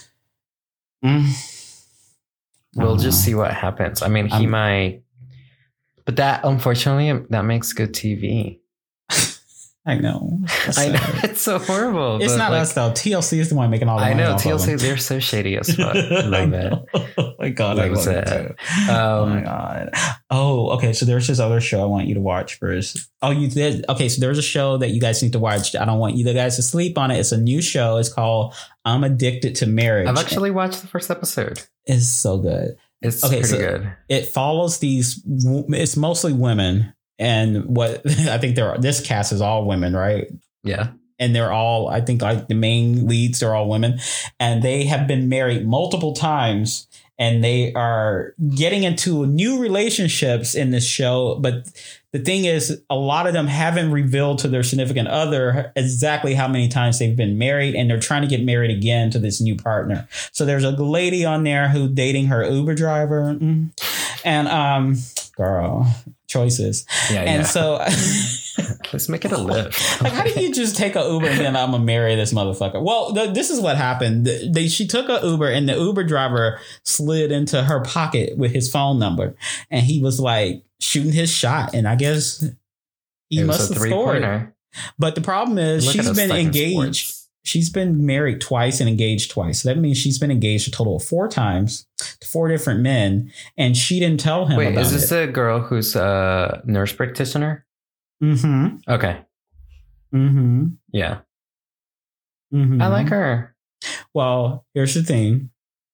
We'll just see what happens. I mean, he might, but that unfortunately that makes good TV. I know. I know. It's so horrible. It's but, not like, us though. TLC is the one making all the I money know. off of TLC, them. they're so shady as fuck. Love it. Oh my God. I Loves love it. it too. Oh my God. Oh, okay. So there's this other show I want you to watch first. Oh, you did? Okay. So there's a show that you guys need to watch. I don't want you guys to sleep on it. It's a new show. It's called I'm Addicted to Marriage. I've actually watched the first episode. It's so good. It's Okay, pretty so- good. It follows it's mostly women. And what I think this cast is all women, right? Yeah. And they're all, I think, like the main leads are all women, and they have been married multiple times, and they are getting into new relationships in this show. But the thing is, a lot of them haven't revealed to their significant other exactly how many times they've been married, and they're trying to get married again to this new partner. So there's a lady on there who's dating her Uber driver, and girl, choices. Yeah. So Let's make it a lift. like, how do you just take a Uber and then I'm gonna marry this motherfucker? Well, this is what happened. She took a Uber, and the Uber driver slid into her pocket with his phone number, and he was like shooting his shot, and I guess he It was must a have scored. three-pointer. But the problem is Look at she's us been stuck in engaged. sports. She's been married twice and engaged twice. So that means she's been engaged a total of 4 times to 4 different men, and she didn't tell him Wait, about is this it. the girl who's a nurse practitioner? Mm-hmm. Okay. Mm-hmm. Yeah. Mm-hmm. I like her. Well, here's the thing.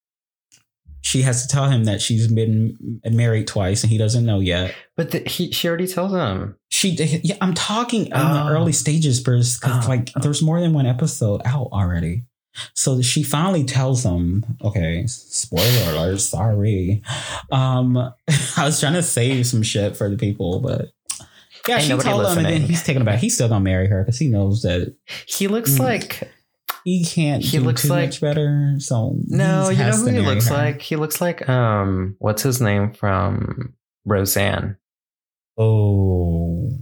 She has to tell him that she's been married twice, and he doesn't know yet. But she already told him. Yeah, I'm talking in the early stages, Bruce, because there's more than one episode out already. So she finally tells him, okay, spoiler alert, sorry. I was trying to save some shit for the people, but yeah, Ain't she nobody told him, and then listening. he's taken aback. He's still gonna marry her because he knows that He looks like he can't He do looks too like- much better. So no. he You know has who to he marry looks her. like? He looks like what's his name from Roseanne? Oh,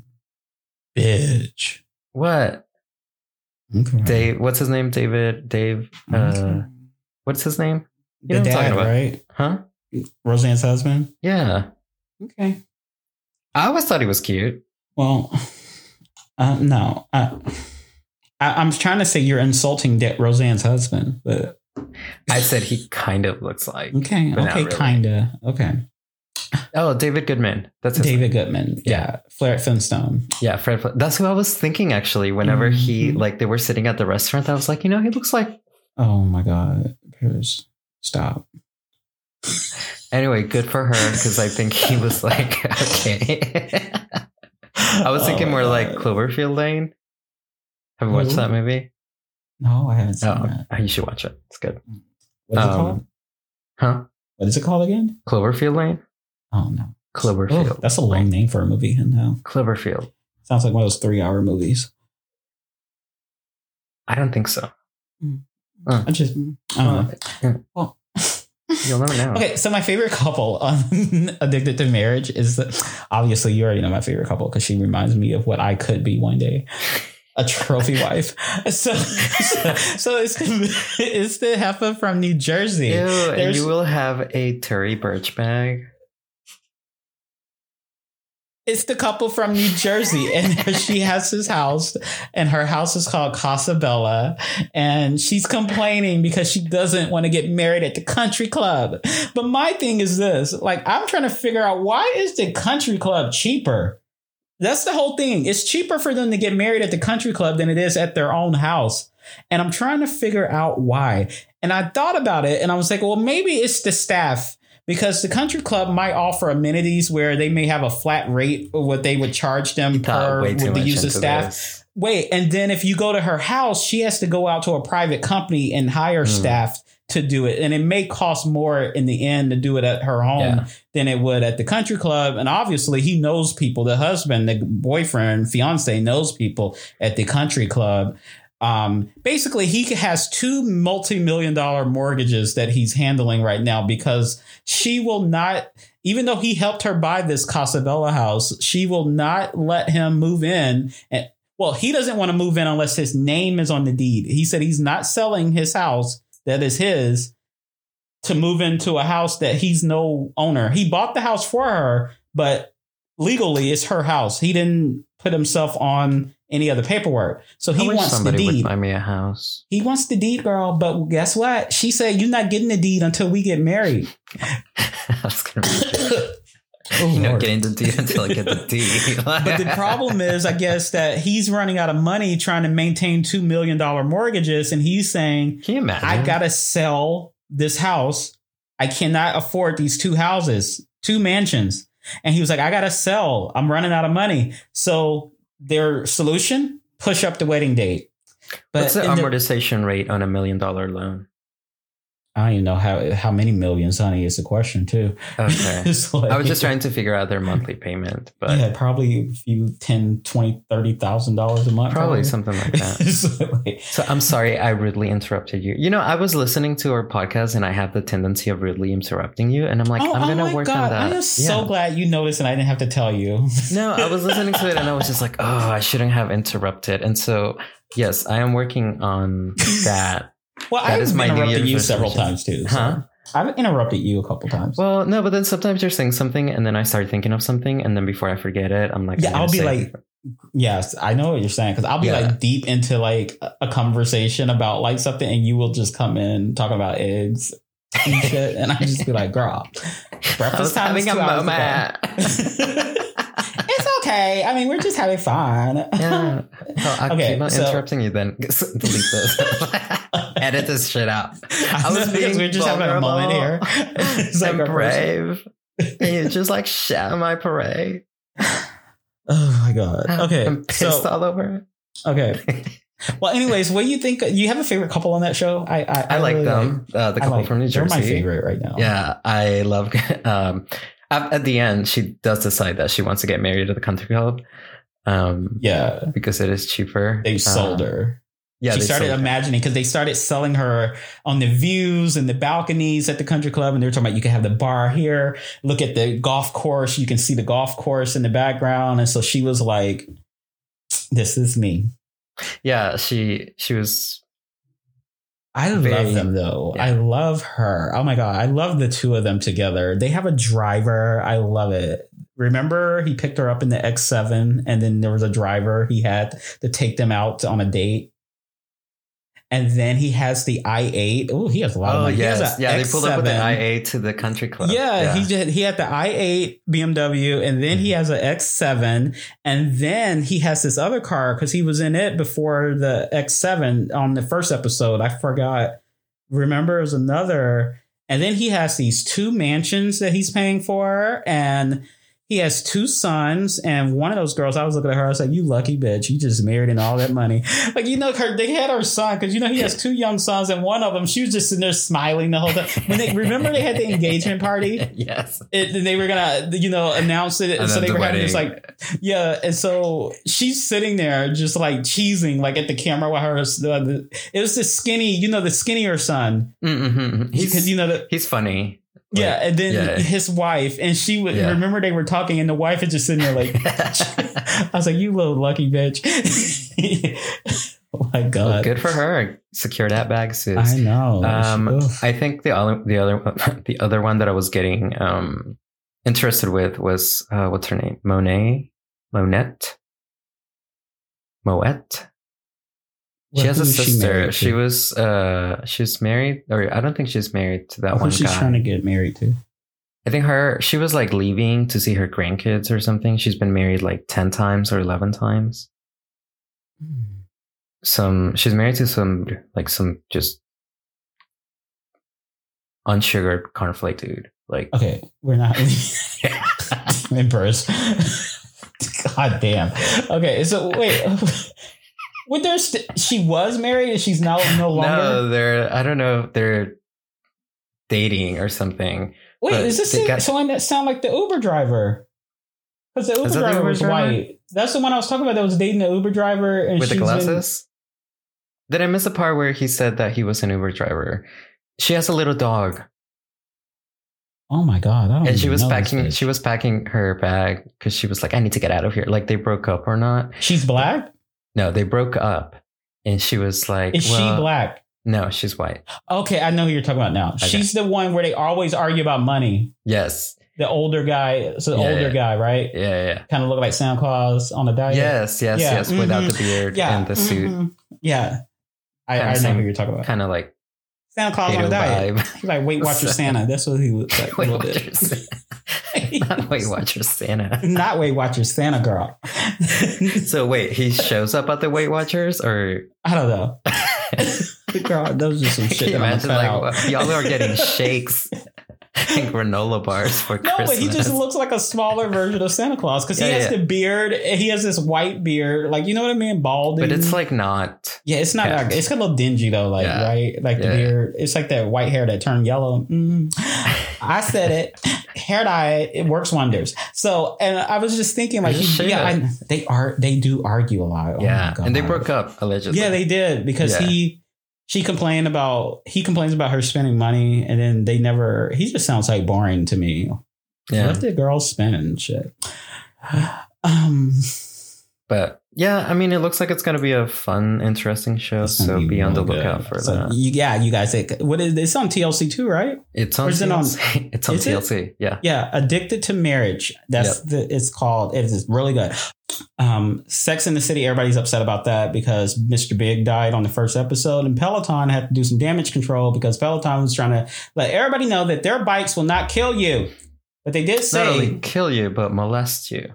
bitch. What? Okay. Dave? What's his name? Dave. Okay. What's his name? You The know what I'm talking dad, about. right? Huh? Roseanne's husband. Yeah. Okay. I always thought he was cute. Well, no. I'm trying to say you're insulting Roseanne's husband, but I said he kind of looks like. okay, But not okay, really. kinda, okay. Oh, David Goodman. That's his David name. Goodman, yeah, Fred Flintstone. Yeah, Fred. That's who I was thinking actually. Whenever he Mhm. they were sitting at the restaurant, I was like, he looks like. Oh my God, Piers, stop. Anyway, good for her because I think he was like okay. I was thinking Oh my more like God. Cloverfield Lane. Have you watched Who? that movie? No, I haven't seen Oh, that. you should watch it. It's good. What is it called? Huh? What is it called again? Cloverfield Lane. Oh no, Cloverfield. oh, that's a long name for a movie. No, Cloverfield. sounds like one of those 3-hour movies. I don't think so. I just, I don't know. Well, You'll never know. okay, so my favorite couple on Addicted to Marriage is obviously you already know my favorite couple because she reminds me of what I could be one day. A trophy wife. So it's the heifer from New Jersey. Ew, and There's- you will have a Tory Burch bag. It's the couple from New Jersey, and she has his house, and her house is called Casa Bella, and she's complaining because she doesn't want to get married at the country club. But my thing is this, like, I'm trying to figure out, why is the country club cheaper? That's the whole thing. It's cheaper for them to get married at the country club than it is at their own house. And I'm trying to figure out why. And I thought about it, and I was like, well, maybe it's the staff. Because the country club might offer amenities where they may have a flat rate of what they would charge them You thought per way too with the much use of into staff. this. Wait, and then if you go to her house, she has to go out to a private company and hire staff to do it. And it may cost more in the end to do it at her home than it would at the country club. And obviously he knows people. The husband, the boyfriend, fiance knows people at the country club. Basically, he has 2 multi-million-dollar mortgages that he's handling right now because she will not, even though he helped her buy this Casa Bella house, she will not let him move in. And well, he doesn't want to move in unless his name is on the deed. He said he's not selling his house that is his to move into a house that he's no owner. He bought the house for her, but legally it's her house. He didn't put himself on any other paperwork. So I he wish wants the somebody would deed. buy me a house. He wants the deed, girl. But guess what? She said, you're not getting the deed until we get married. I was gonna be Oh, you're not Lord. getting the deed until I get the deed. But the problem is, I guess, that he's running out of money trying to maintain $2 million mortgages. And he's saying, Can you imagine? I got to sell this house. I cannot afford these 2 houses, 2 mansions. And he was like, I got to sell. I'm running out of money. So their solution, push up the wedding date. But What's the in the- amortization rate on $1 million loan? I don't even know how many millions, honey, is the question, too. Okay. It's like- I was just trying to figure out their monthly payment, but yeah, probably a few $10,000, $20,000, $30,000 a month. probably something like that. So, like, So I'm sorry, I rudely interrupted you. You know, I was listening to our podcast and I have the tendency of rudely interrupting you. And I'm like, I'm going to work on that. I am so glad you noticed and I didn't have to tell you. No, I was listening to it and I was just like, oh, I shouldn't have interrupted. And so, yes, I am working on that. Well, That I've is my New interrupted you Year's several resolution. times too. So. Huh? I've interrupted you a couple times. Well, no, but then sometimes you're saying something and then I start thinking of something. And then before I forget it, I'm like, Yeah, I'm gonna I'll be say like- it. Yes, I know what you're saying because I'll be Yeah. like deep into like a conversation about like something, and you will just come in talking about eggs and shit, and I just be like, "Girl, I breakfast was time is having a 2 hours moment. ago." It's okay. I mean, we're just having fun. Yeah. Well, I Okay, keep on so- interrupting you then. Delete this. Edit this shit out. I was because being we're just having a moment here. vulnerable It's like and our brave. And you just like share my parade. Oh my god. Okay, I'm pissed so all over it. okay. Well, anyways, what do you think? You have a favorite couple on that show? I like really them. The I couple like- from New They're Jersey. my favorite right now. Yeah, I love. At the end, she does decide that she wants to get married at the country club. Yeah. Because it is cheaper. They sold her. Yeah, She they started sold her. imagining because they started selling her on the views and the balconies at the country club. And they were talking about you can have the bar here. Look at the golf course. You can see the golf course in the background. And so she was like, this is me. Yeah, she was. I Very- love them though. yeah. I love her. Oh my God. I love the two of them together. They have a driver. I love it. Remember he picked her up in the X7 and then there was a driver he had to take them out on a date. And then he has the i8. Oh, he has a lot of Oh money. He has yes, a yeah. They pulled up with the X7. i8 to the country club. Yeah, he had the i8 BMW, and then he has an X7, and then he has this other car because he was in it before the X7 on the first episode. I forgot. Remember, it was another, and then he has these 2 mansions that he's paying for, and he has 2 sons, and one of those girls, I was looking at her, I was like, you lucky bitch, you just married and all that money. Like, you know, they had her son, because, you know, he has 2 young sons, and one of them, she was just sitting there smiling the whole time. When remember they had the engagement party? Yes. And they were going to, you know, announce it. And So then they the were having this wedding. like, yeah. And so she's sitting there just like cheesing, like at the camera with her. It was the skinny, you know, the skinnier son. Mm-hmm. Because, you know, He's funny. yeah, Like, and then yeah. his wife, and she would Yeah. remember they were talking, and the wife is just sitting there like, I was like, "You little lucky bitch." Oh my Well, god, good for her. Secure that bag, sis. I know. Oof. I think the other one that I was getting interested with was what's her name? Moet. She has a Who is she sister. married She to? was she's married, or I don't think she's married to that one Who's she guy. trying to get married to? I think she was like leaving to see her grandkids or something. She's been married like 10 times or 11 times. She's married to some just unsugared cornflake dude. Like, Okay, we're not embarrassed. God damn. Okay, so wait. She was married and she's now no longer. no, I don't know if they're dating or something. Wait, but is this they got- someone that sound like the Uber driver? Because the Uber Is that the driver Uber was driver? white. That's the one I was talking about that was dating the Uber driver. And With the she's glasses? Did I miss a part where he said that he was an Uber driver? She has a little dog, Oh my god! I don't and she even was know this packing. bitch. She was packing her bag because she was like, "I need to get out of here." Like they broke up or not? She's black. No, they broke up, and she was like, Is well, she black? No, she's white. Okay, I know who you're talking about now. Okay. She's the one where they always argue about money. Yes, The older guy. It's an older guy, right? Yeah. Kind of look like Santa Claus on a diet. Yes. Without the beard and the suit. Yeah. I know who you're talking about. Kind of like Santa Claus on a diet. He's like Weight Watcher Santa. That's what he looks like. Weight Watchers. Not Weight Watchers Santa. Not Weight Watchers Santa, girl. So wait, he shows up at the Weight Watchers, or I don't know. Girl, those are some shit. Imagine y'all are getting shakes and granola bars for Christmas. No, but he just looks like a smaller version of Santa Claus because he has the beard. He has this white beard, like, you know what I mean, balding. But it's like not. Yeah, it's not. Like, it's a little dingy though, like right, like the beard. It's like that white hair that turned yellow. I said it. Hair dye, it works wonders. So, and I was just thinking, like, they do argue a lot. Oh yeah, and they broke up allegedly. Yeah, they did because he complains about her spending money, and then he just sounds like boring to me. Yeah. Let the girls spend and shit. But yeah, I mean, it looks like it's going to be a fun, interesting show. So be on the lookout for that. You guys, it's on TLC too, right? It's on TLC. It's on TLC. Yeah. Yeah. Addicted to Marriage. It's called. It is really good. Sex in the City. Everybody's upset about that because Mr. Big died on the first episode, and Peloton had to do some damage control because Peloton was trying to let everybody know that their bikes will not kill you. But they did say not only kill you, but molest you.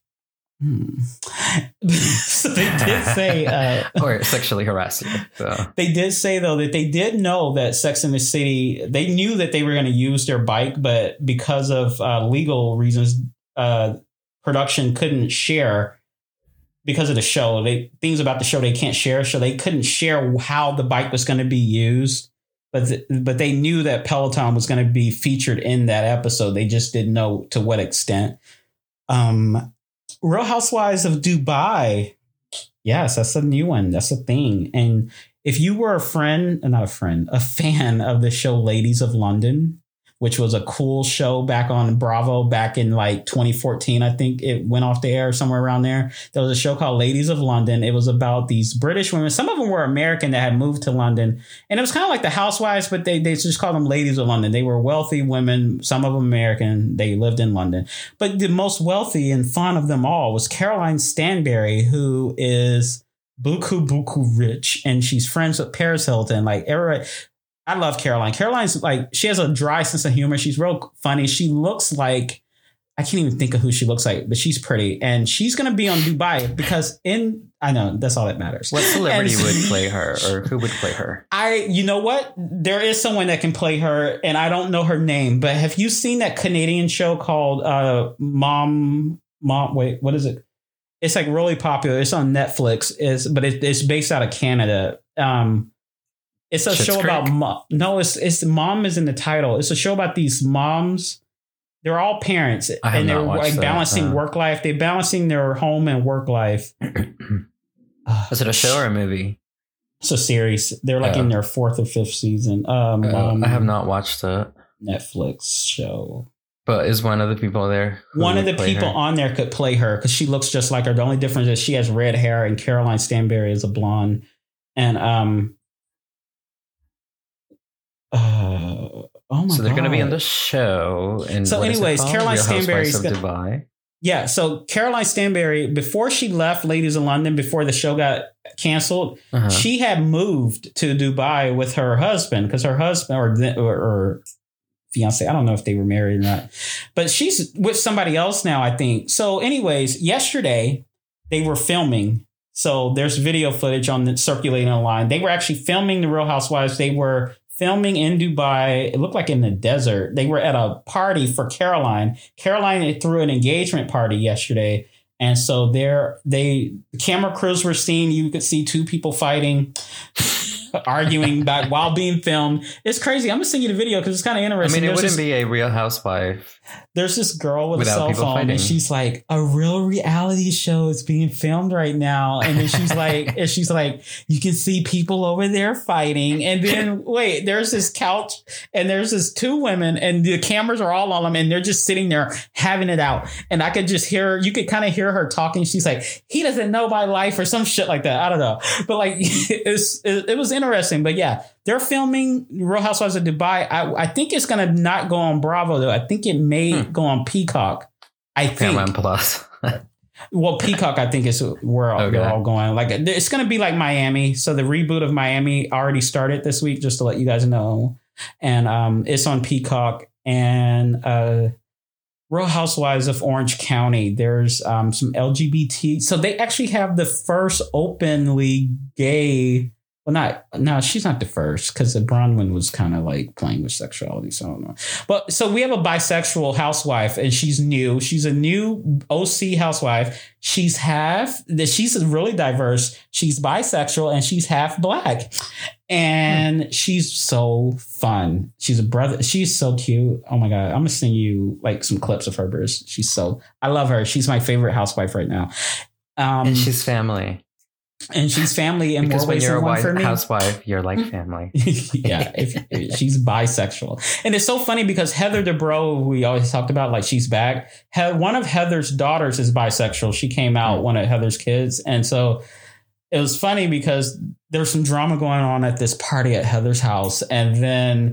So they did say or sexually harass you. So. They did say though that they did know that Sex in the City, they knew that they were going to use their bike, but because of legal reasons, production couldn't share because of the show. Things about the show they can't share, so they couldn't share how the bike was going to be used. But they knew that Peloton was going to be featured in that episode. They just didn't know to what extent. Real Housewives of Dubai. Yes, that's a new one. That's a thing. And if you were a fan of the show Ladies of London, which was a cool show back on Bravo back in like 2014, I think it went off the air somewhere around there. There was a show called Ladies of London. It was about these British women. Some of them were American that had moved to London. And it was kind of like the Housewives, but they just called them Ladies of London. They were wealthy women, some of them American. They lived in London. But the most wealthy and fun of them all was Caroline Stanbury, who is buku rich. And she's friends with Paris Hilton. Like, everybody. I love Caroline. Caroline's like, she has a dry sense of humor. She's real funny. She looks like, I can't even think of who she looks like, but she's pretty. And she's going to be on Dubai because I know that's all that matters. What celebrity would play her, or who would play her? You know what? There is someone that can play her, and I don't know her name, but have you seen that Canadian show called Mom? Wait, what is it? It's like really popular. It's on Netflix. But it's based out of Canada. It's a show about it's Mom is in the title. It's a show about these moms. They're all parents and they're like balancing work life. They're balancing their home and work life. Is it a show or a movie? It's a series. They're like in their 4th or 5th season. I have not watched it. Netflix show. But is one of the people there? One of the people on there could play her because she looks just like her. The only difference is she has red hair and Caroline Stanbury is a blonde. And oh my God. So they're going to be on the show. And so anyways, Caroline Stanbury's Dubai. Yeah. So Caroline Stanbury, before she left Ladies of London, before the show got canceled, she had moved to Dubai with her husband because her husband or fiance, I don't know if they were married or not, but she's with somebody else now, I think. So anyways, yesterday they were filming. So there's video footage circulating online. They were actually filming the Real Housewives. They were filming in Dubai. It looked like in the desert. They were at a party for Caroline. Caroline threw an engagement party yesterday. And so the camera crews were seen. You could see 2 people fighting, arguing back while being filmed. It's crazy. I'm going to send you the video because it's kind of interesting. I mean, it wouldn't be a Real Housewife. There's this girl with a cell phone fighting. And she's like, a real reality show is being filmed right now. And then she's like, you can see people over there fighting. And then wait, there's this couch and there's this 2 women and the cameras are all on them and they're just sitting there having it out. And I could just hear, you could kind of hear her talking. She's like, he doesn't know my life or some shit like that. I don't know. But like, it was interesting. But yeah, they're filming Real Housewives of Dubai. I think it's going to not go on Bravo, though. I think it may go on Peacock. I think. Paramount Plus. Well, Peacock, I think, is where they're all going. Like, it's going to be like Miami. So the reboot of Miami already started this week, just to let you guys know. And it's on Peacock. And Real Housewives of Orange County, there's some LGBT. So they actually have the first openly gay. Well, no, she's not the first, because the Bronwyn was kind of like playing with sexuality. So I don't know. But so we have a bisexual housewife, and she's new. She's a new OC housewife. She's really diverse. She's bisexual, and she's half black. And she's so fun. She's a brother. She's so cute. Oh my God. I'm going to send you like some clips of her, Bruce. I love her. She's my favorite housewife right now. And she's family. And she's family in because more ways than one for me. When you're a housewife, you're like family. Yeah, she's bisexual. And it's so funny because Heather Dubrow, who we always talked about, like she's back. One of Heather's daughters is bisexual. She came out, one of Heather's kids. And so it was funny because there's some drama going on at this party at Heather's house. And then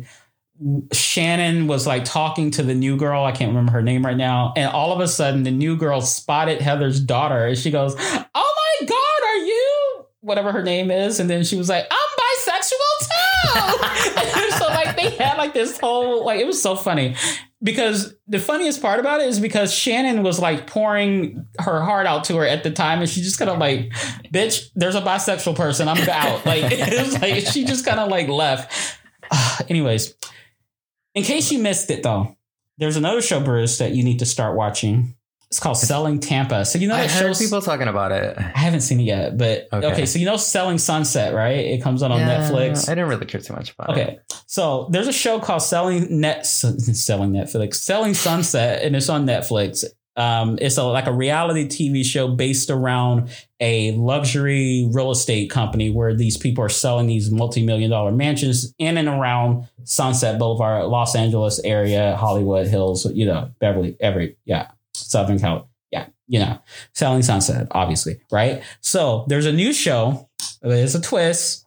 Shannon was like talking to the new girl. I can't remember her name right now. And all of a sudden, the new girl spotted Heather's daughter. And she goes, "Oh my God, are you?" Whatever her name is. And then she was like, "I'm bisexual too." And so like they had like this whole, like, it was so funny because the funniest part about it is because Shannon was like pouring her heart out to her at the time. And she just kind of like, "Bitch, there's a bisexual person. I'm out." Like, it was like, she just kind of like left. Anyways, in case you missed it though, there's another show, Bruce, that you need to start watching. It's called Selling Tampa. So you know that I heard people talking about it. I haven't seen it yet, but okay. So you know Selling Sunset, right? It comes out on Netflix. I didn't really care too much about it. Okay, so there's a show called Selling Sunset, and it's on Netflix. It's like a reality TV show based around a luxury real estate company where these people are selling these multi-million-dollar mansions in and around Sunset Boulevard, Los Angeles area, Hollywood Hills, Beverly, Southern Cal. Yeah, Selling Sunset, obviously, right? So there's a new show. There's a twist.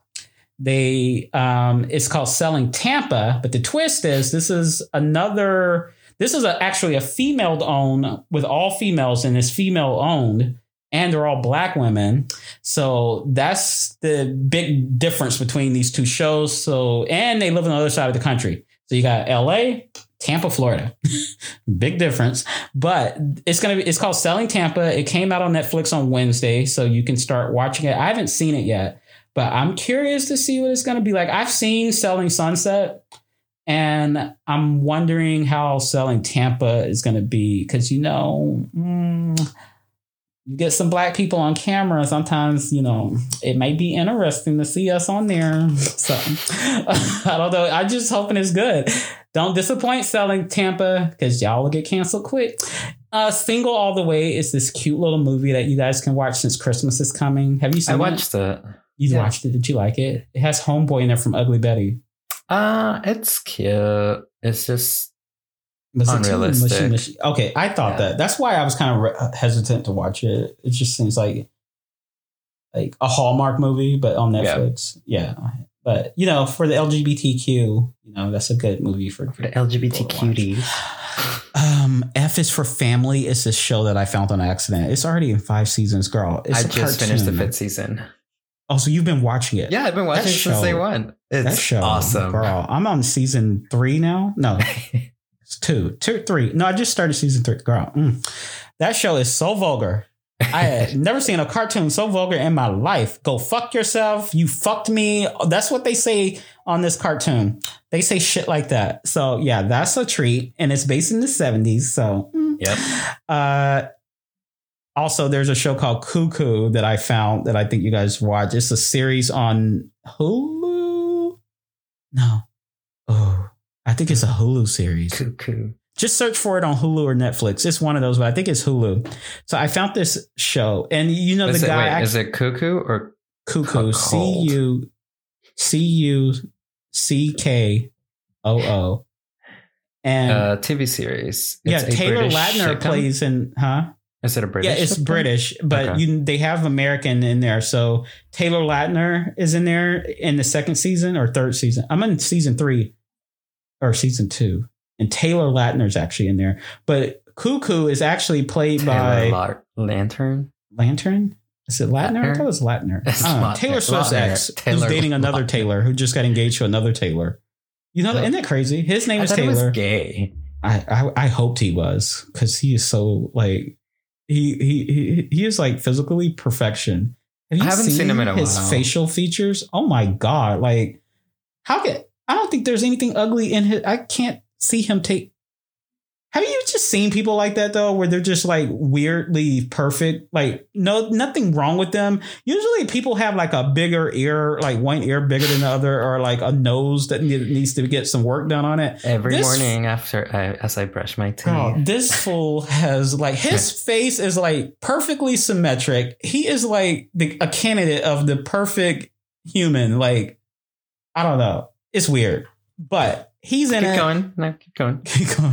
It's called Selling Tampa, but the twist is this is actually a female owned with all females, and it's female owned, and they're all black women. So that's the big difference between these two shows. So, and they live on the other side of the country. So you got LA, Tampa, Florida. Big difference. But it's called Selling Tampa. It came out on Netflix on Wednesday, so you can start watching it. I haven't seen it yet, but I'm curious to see what it's going to be like. I've seen Selling Sunset, and I'm wondering how Selling Tampa is going to be because, you get some black people on camera. Sometimes, it may be interesting to see us on there. So I don't know. I'm just hoping it's good. Don't disappoint, Selling Tampa, because y'all will get canceled quick. Single All the Way is this cute little movie that you guys can watch since Christmas is coming. Have you seen it? I watched it. You watched it. Did you like it? It has Homeboy in there from Ugly Betty. It's cute. It's just unrealistic. Okay, I thought that. That's why I was kind of hesitant to watch it. It just seems like a Hallmark movie, but on Netflix. Yeah. But, for the LGBTQ, that's a good movie for the LGBT cuties. F is for Family. It's a show that I found on accident. It's already in 5 seasons, girl. I just finished the 5th season. Oh, so you've been watching it? Yeah, I've been watching since day one. It's awesome. Girl, I'm on season 3 now. No, it's 2, 3. No, I just started season 3. Girl, that show is so vulgar. I had never seen a cartoon so vulgar in my life. Go fuck yourself. You fucked me. That's what they say on this cartoon. They say shit like that. So yeah, that's a treat. And it's based in the 70s. So yep. Also, there's a show called Cuckoo that I found that I think you guys watch. It's a series on Hulu. No. Oh, I think it's a Hulu series. Cuckoo. Just search for it on Hulu or Netflix. It's one of those, but I think it's Hulu. So I found this show, and the guy. Is it Cuckoo or Cuckoo? CUCKOO. And TV series. Taylor Lautner plays in. Huh? Is it a British? Yeah, it's sitcom? British, but Okay. they have American in there. So Taylor Lautner is in there in the second season or third season. I'm in season 3 or season 2, and Taylor Lautner's actually in there. But Cuckoo is actually played by Lantern. Lantern. Is it Lautner? I thought it was Lautner. It's I don't know. Lautner. Taylor Swift's Lautner. ex, Taylor who's dating another Lautner. Taylor, who just got engaged to another Taylor. You know, isn't that crazy? His name I is thought it was Taylor. gay. I hoped he was, because he is so like he is like physically perfection. Have you I haven't seen him in a his while. facial features? Oh my god! Like, how can I don't think there's anything ugly in his. I can't see him take. Have you just seen people like that though, where they're just like weirdly perfect? Like, no, nothing wrong with them. Usually, people have like a bigger ear, like one ear bigger than the other, or like a nose that needs to get some work done on it. Every This- morning as I brush my teeth. Girl, this fool has like his face is like perfectly symmetric. He is like a candidate of the perfect human. Like, I don't know. It's weird, but he's in Keep it. going. No, keep going. Keep going.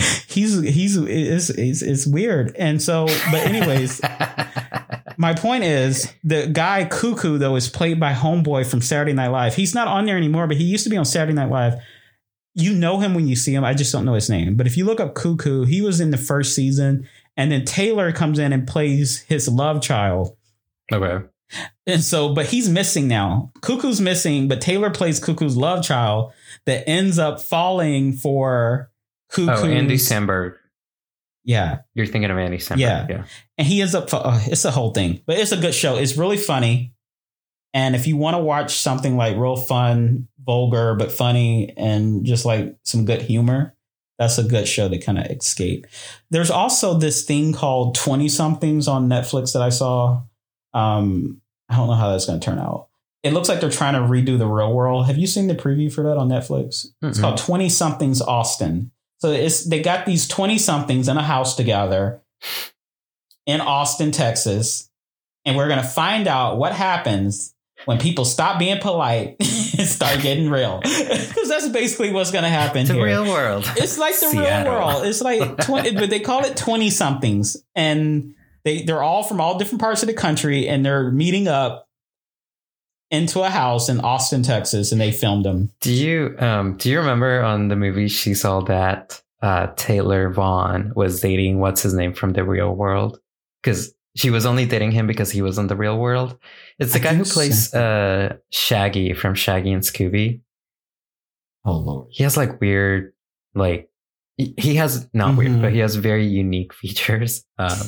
It's weird. And so, but anyways, my point is the guy Cuckoo though is played by Homeboy from Saturday Night Live. He's not on there anymore, but he used to be on Saturday Night Live. You know him when you see him. I just don't know his name. But if you look up Cuckoo, he was in the first season, and then Taylor comes in and plays his love child. Okay. And so, but he's missing now. Cuckoo's missing, but Taylor plays Cuckoo's love child that ends up falling for Cuckoo. Oh, Andy Samberg. Yeah. You're thinking of Andy Samberg. Yeah. And he ends up, it's a whole thing, but it's a good show. It's really funny. And if you want to watch something like real fun, vulgar, but funny, and just like some good humor, that's a good show to kind of escape. There's also this thing called 20 somethings on Netflix that I saw. I don't know how that's going to turn out. It looks like they're trying to redo The Real World. Have you seen the preview for that on Netflix? It's called 20 somethings Austin. So they got these 20 somethings in a house together in Austin, Texas. And we're going to find out what happens when people stop being polite and start getting real. Because that's basically what's going to happen It's here. a real world. It's like the Seattle. real world. It's like 20, but they call it 20 somethings. And they're all from all different parts of the country, and they're meeting up into a house in Austin, Texas, and they filmed them. Do you remember on the movie She Saw That Taylor Vaughn was dating what's his name from The Real World? Because she was only dating him because he was in The Real World. It's the guy who plays Shaggy from Shaggy and Scooby. Oh Lord. He has like weird, like he has not weird, but he has very unique features. What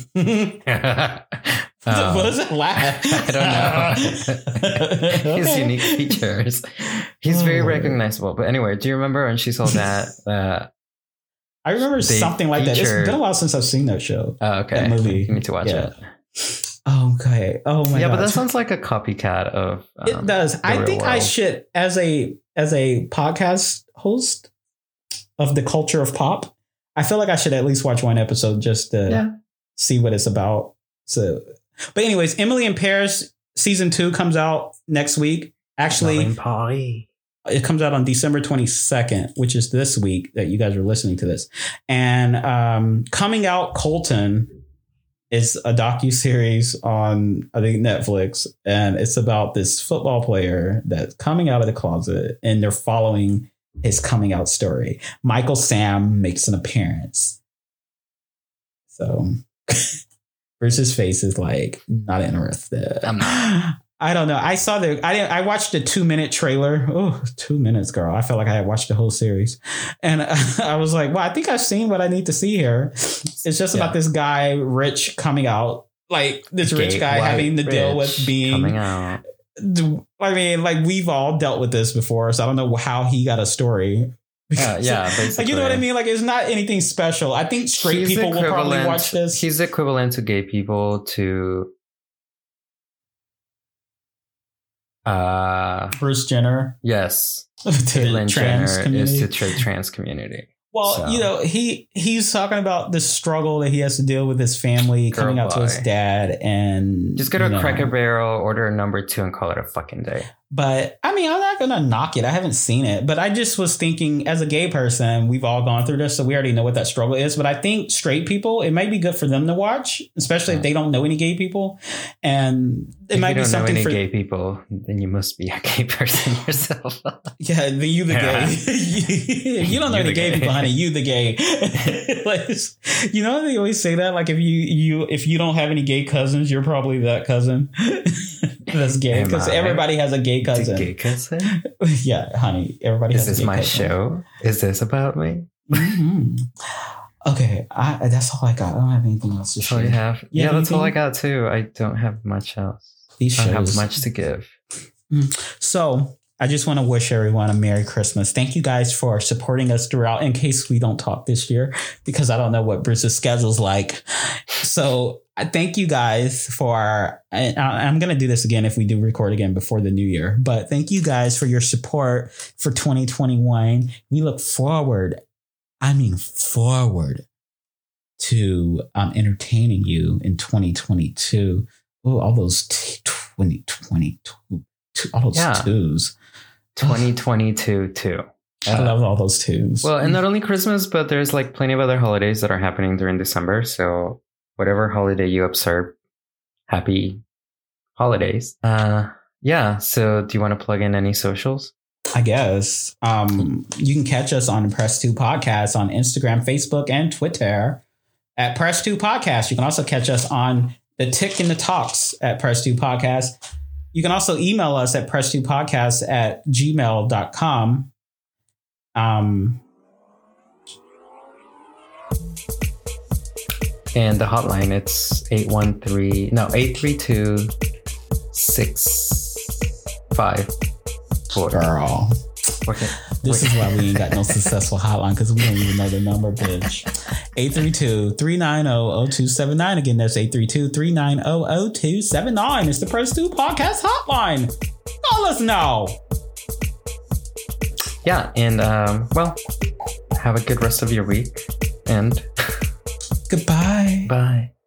does it laugh? I don't know. His unique features. He's very recognizable. But anyway, do you remember when She Saw That? I remember They something like that. It's feature- been a while since I've seen that show. Oh, okay. That movie. You need to watch Yeah. it. Okay. Oh my Yeah, god. but that sounds like a copycat of. It does. I Real think I World. should, as a podcast host of the culture of pop, I feel like I should at least watch one episode just to see what it's about. So, but anyways, Emily in Paris season 2 comes out next week. Actually, it comes out on December 22nd, which is this week that you guys are listening to this. And Coming Out Colton is a docuseries on, I think, Netflix. And it's about this football player that's coming out of the closet, and they're following his coming out story. Michael Sam makes an appearance. So Bruce's face is like not interested. I'm not. I don't know. I watched the 2-minute trailer. Oh, 2 minutes, girl. I felt like I had watched the whole series. And I was like, well, I think I've seen what I need to see here. It's just about this guy, Rich, coming out. Like this rich guy having to deal with being coming out. I mean, like we've all dealt with this before. So I don't know how he got a story. Basically. Like, you know what I mean? Like, it's not anything special. I think straight He's people will probably equivalent- watch this. He's equivalent to gay people to Bruce Jenner. Yes. to Caitlyn Jenner is to trans community. Well, So. you know, he's talking about the struggle that he has to deal with his family, coming out to his dad, and Just go to Cracker Barrel, order a number 2, and call it a fucking day. But I mean, I'm not going to knock it. I haven't seen it, but I just was thinking as a gay person, we've all gone through this. So we already know what that struggle is. But I think straight people, it might be good for them to watch, especially if they don't know any gay people. And it might be something for gay people. Then you must be a gay person yourself. Yeah, then you the gay. You don't know any gay people, honey. You the gay. Like, you know, they always say that. Like if you don't have any gay cousins, you're probably that cousin that's gay, because everybody has a gay cousin. Gay cousin? Yeah, honey. Everybody has a gay cousin. Is this my show? Is this about me? Mm-hmm. Okay, that's all I got. I don't have anything else to share. All you have? Yeah, that's all I got too. I don't have much else. I don't have much to give. So I just want to wish everyone a Merry Christmas. Thank you guys for supporting us throughout, in case we don't talk this year, because I don't know what Bruce's schedule's like. So I thank you guys for, and I'm going to do this again if we do record again before the new year, but thank you guys for your support for 2021. We look forward to entertaining you in 2022. Oh, all those 2022, all those twos. 2022 too. I love all those twos. Well, and not only Christmas, but there's like plenty of other holidays that are happening during December. So whatever holiday you observe, happy holidays. Yeah. So do you want to plug in any socials? I guess. You can catch us on Press 2 Podcast on Instagram, Facebook, and Twitter at Press 2 Podcast. You can also catch us on the Tick and the Talks at Press 2 Podcast. You can also email us at press2podcast@gmail.com. And the hotline, it's 813-654. Girl. Okay. This is why we ain't got no successful hotline, because we don't even know the number, bitch. 832-390-0279. Again, that's 832-390-0279. It's the Press 2 Podcast hotline. Call us now. Yeah, and well, have a good rest of your week. And goodbye. Bye.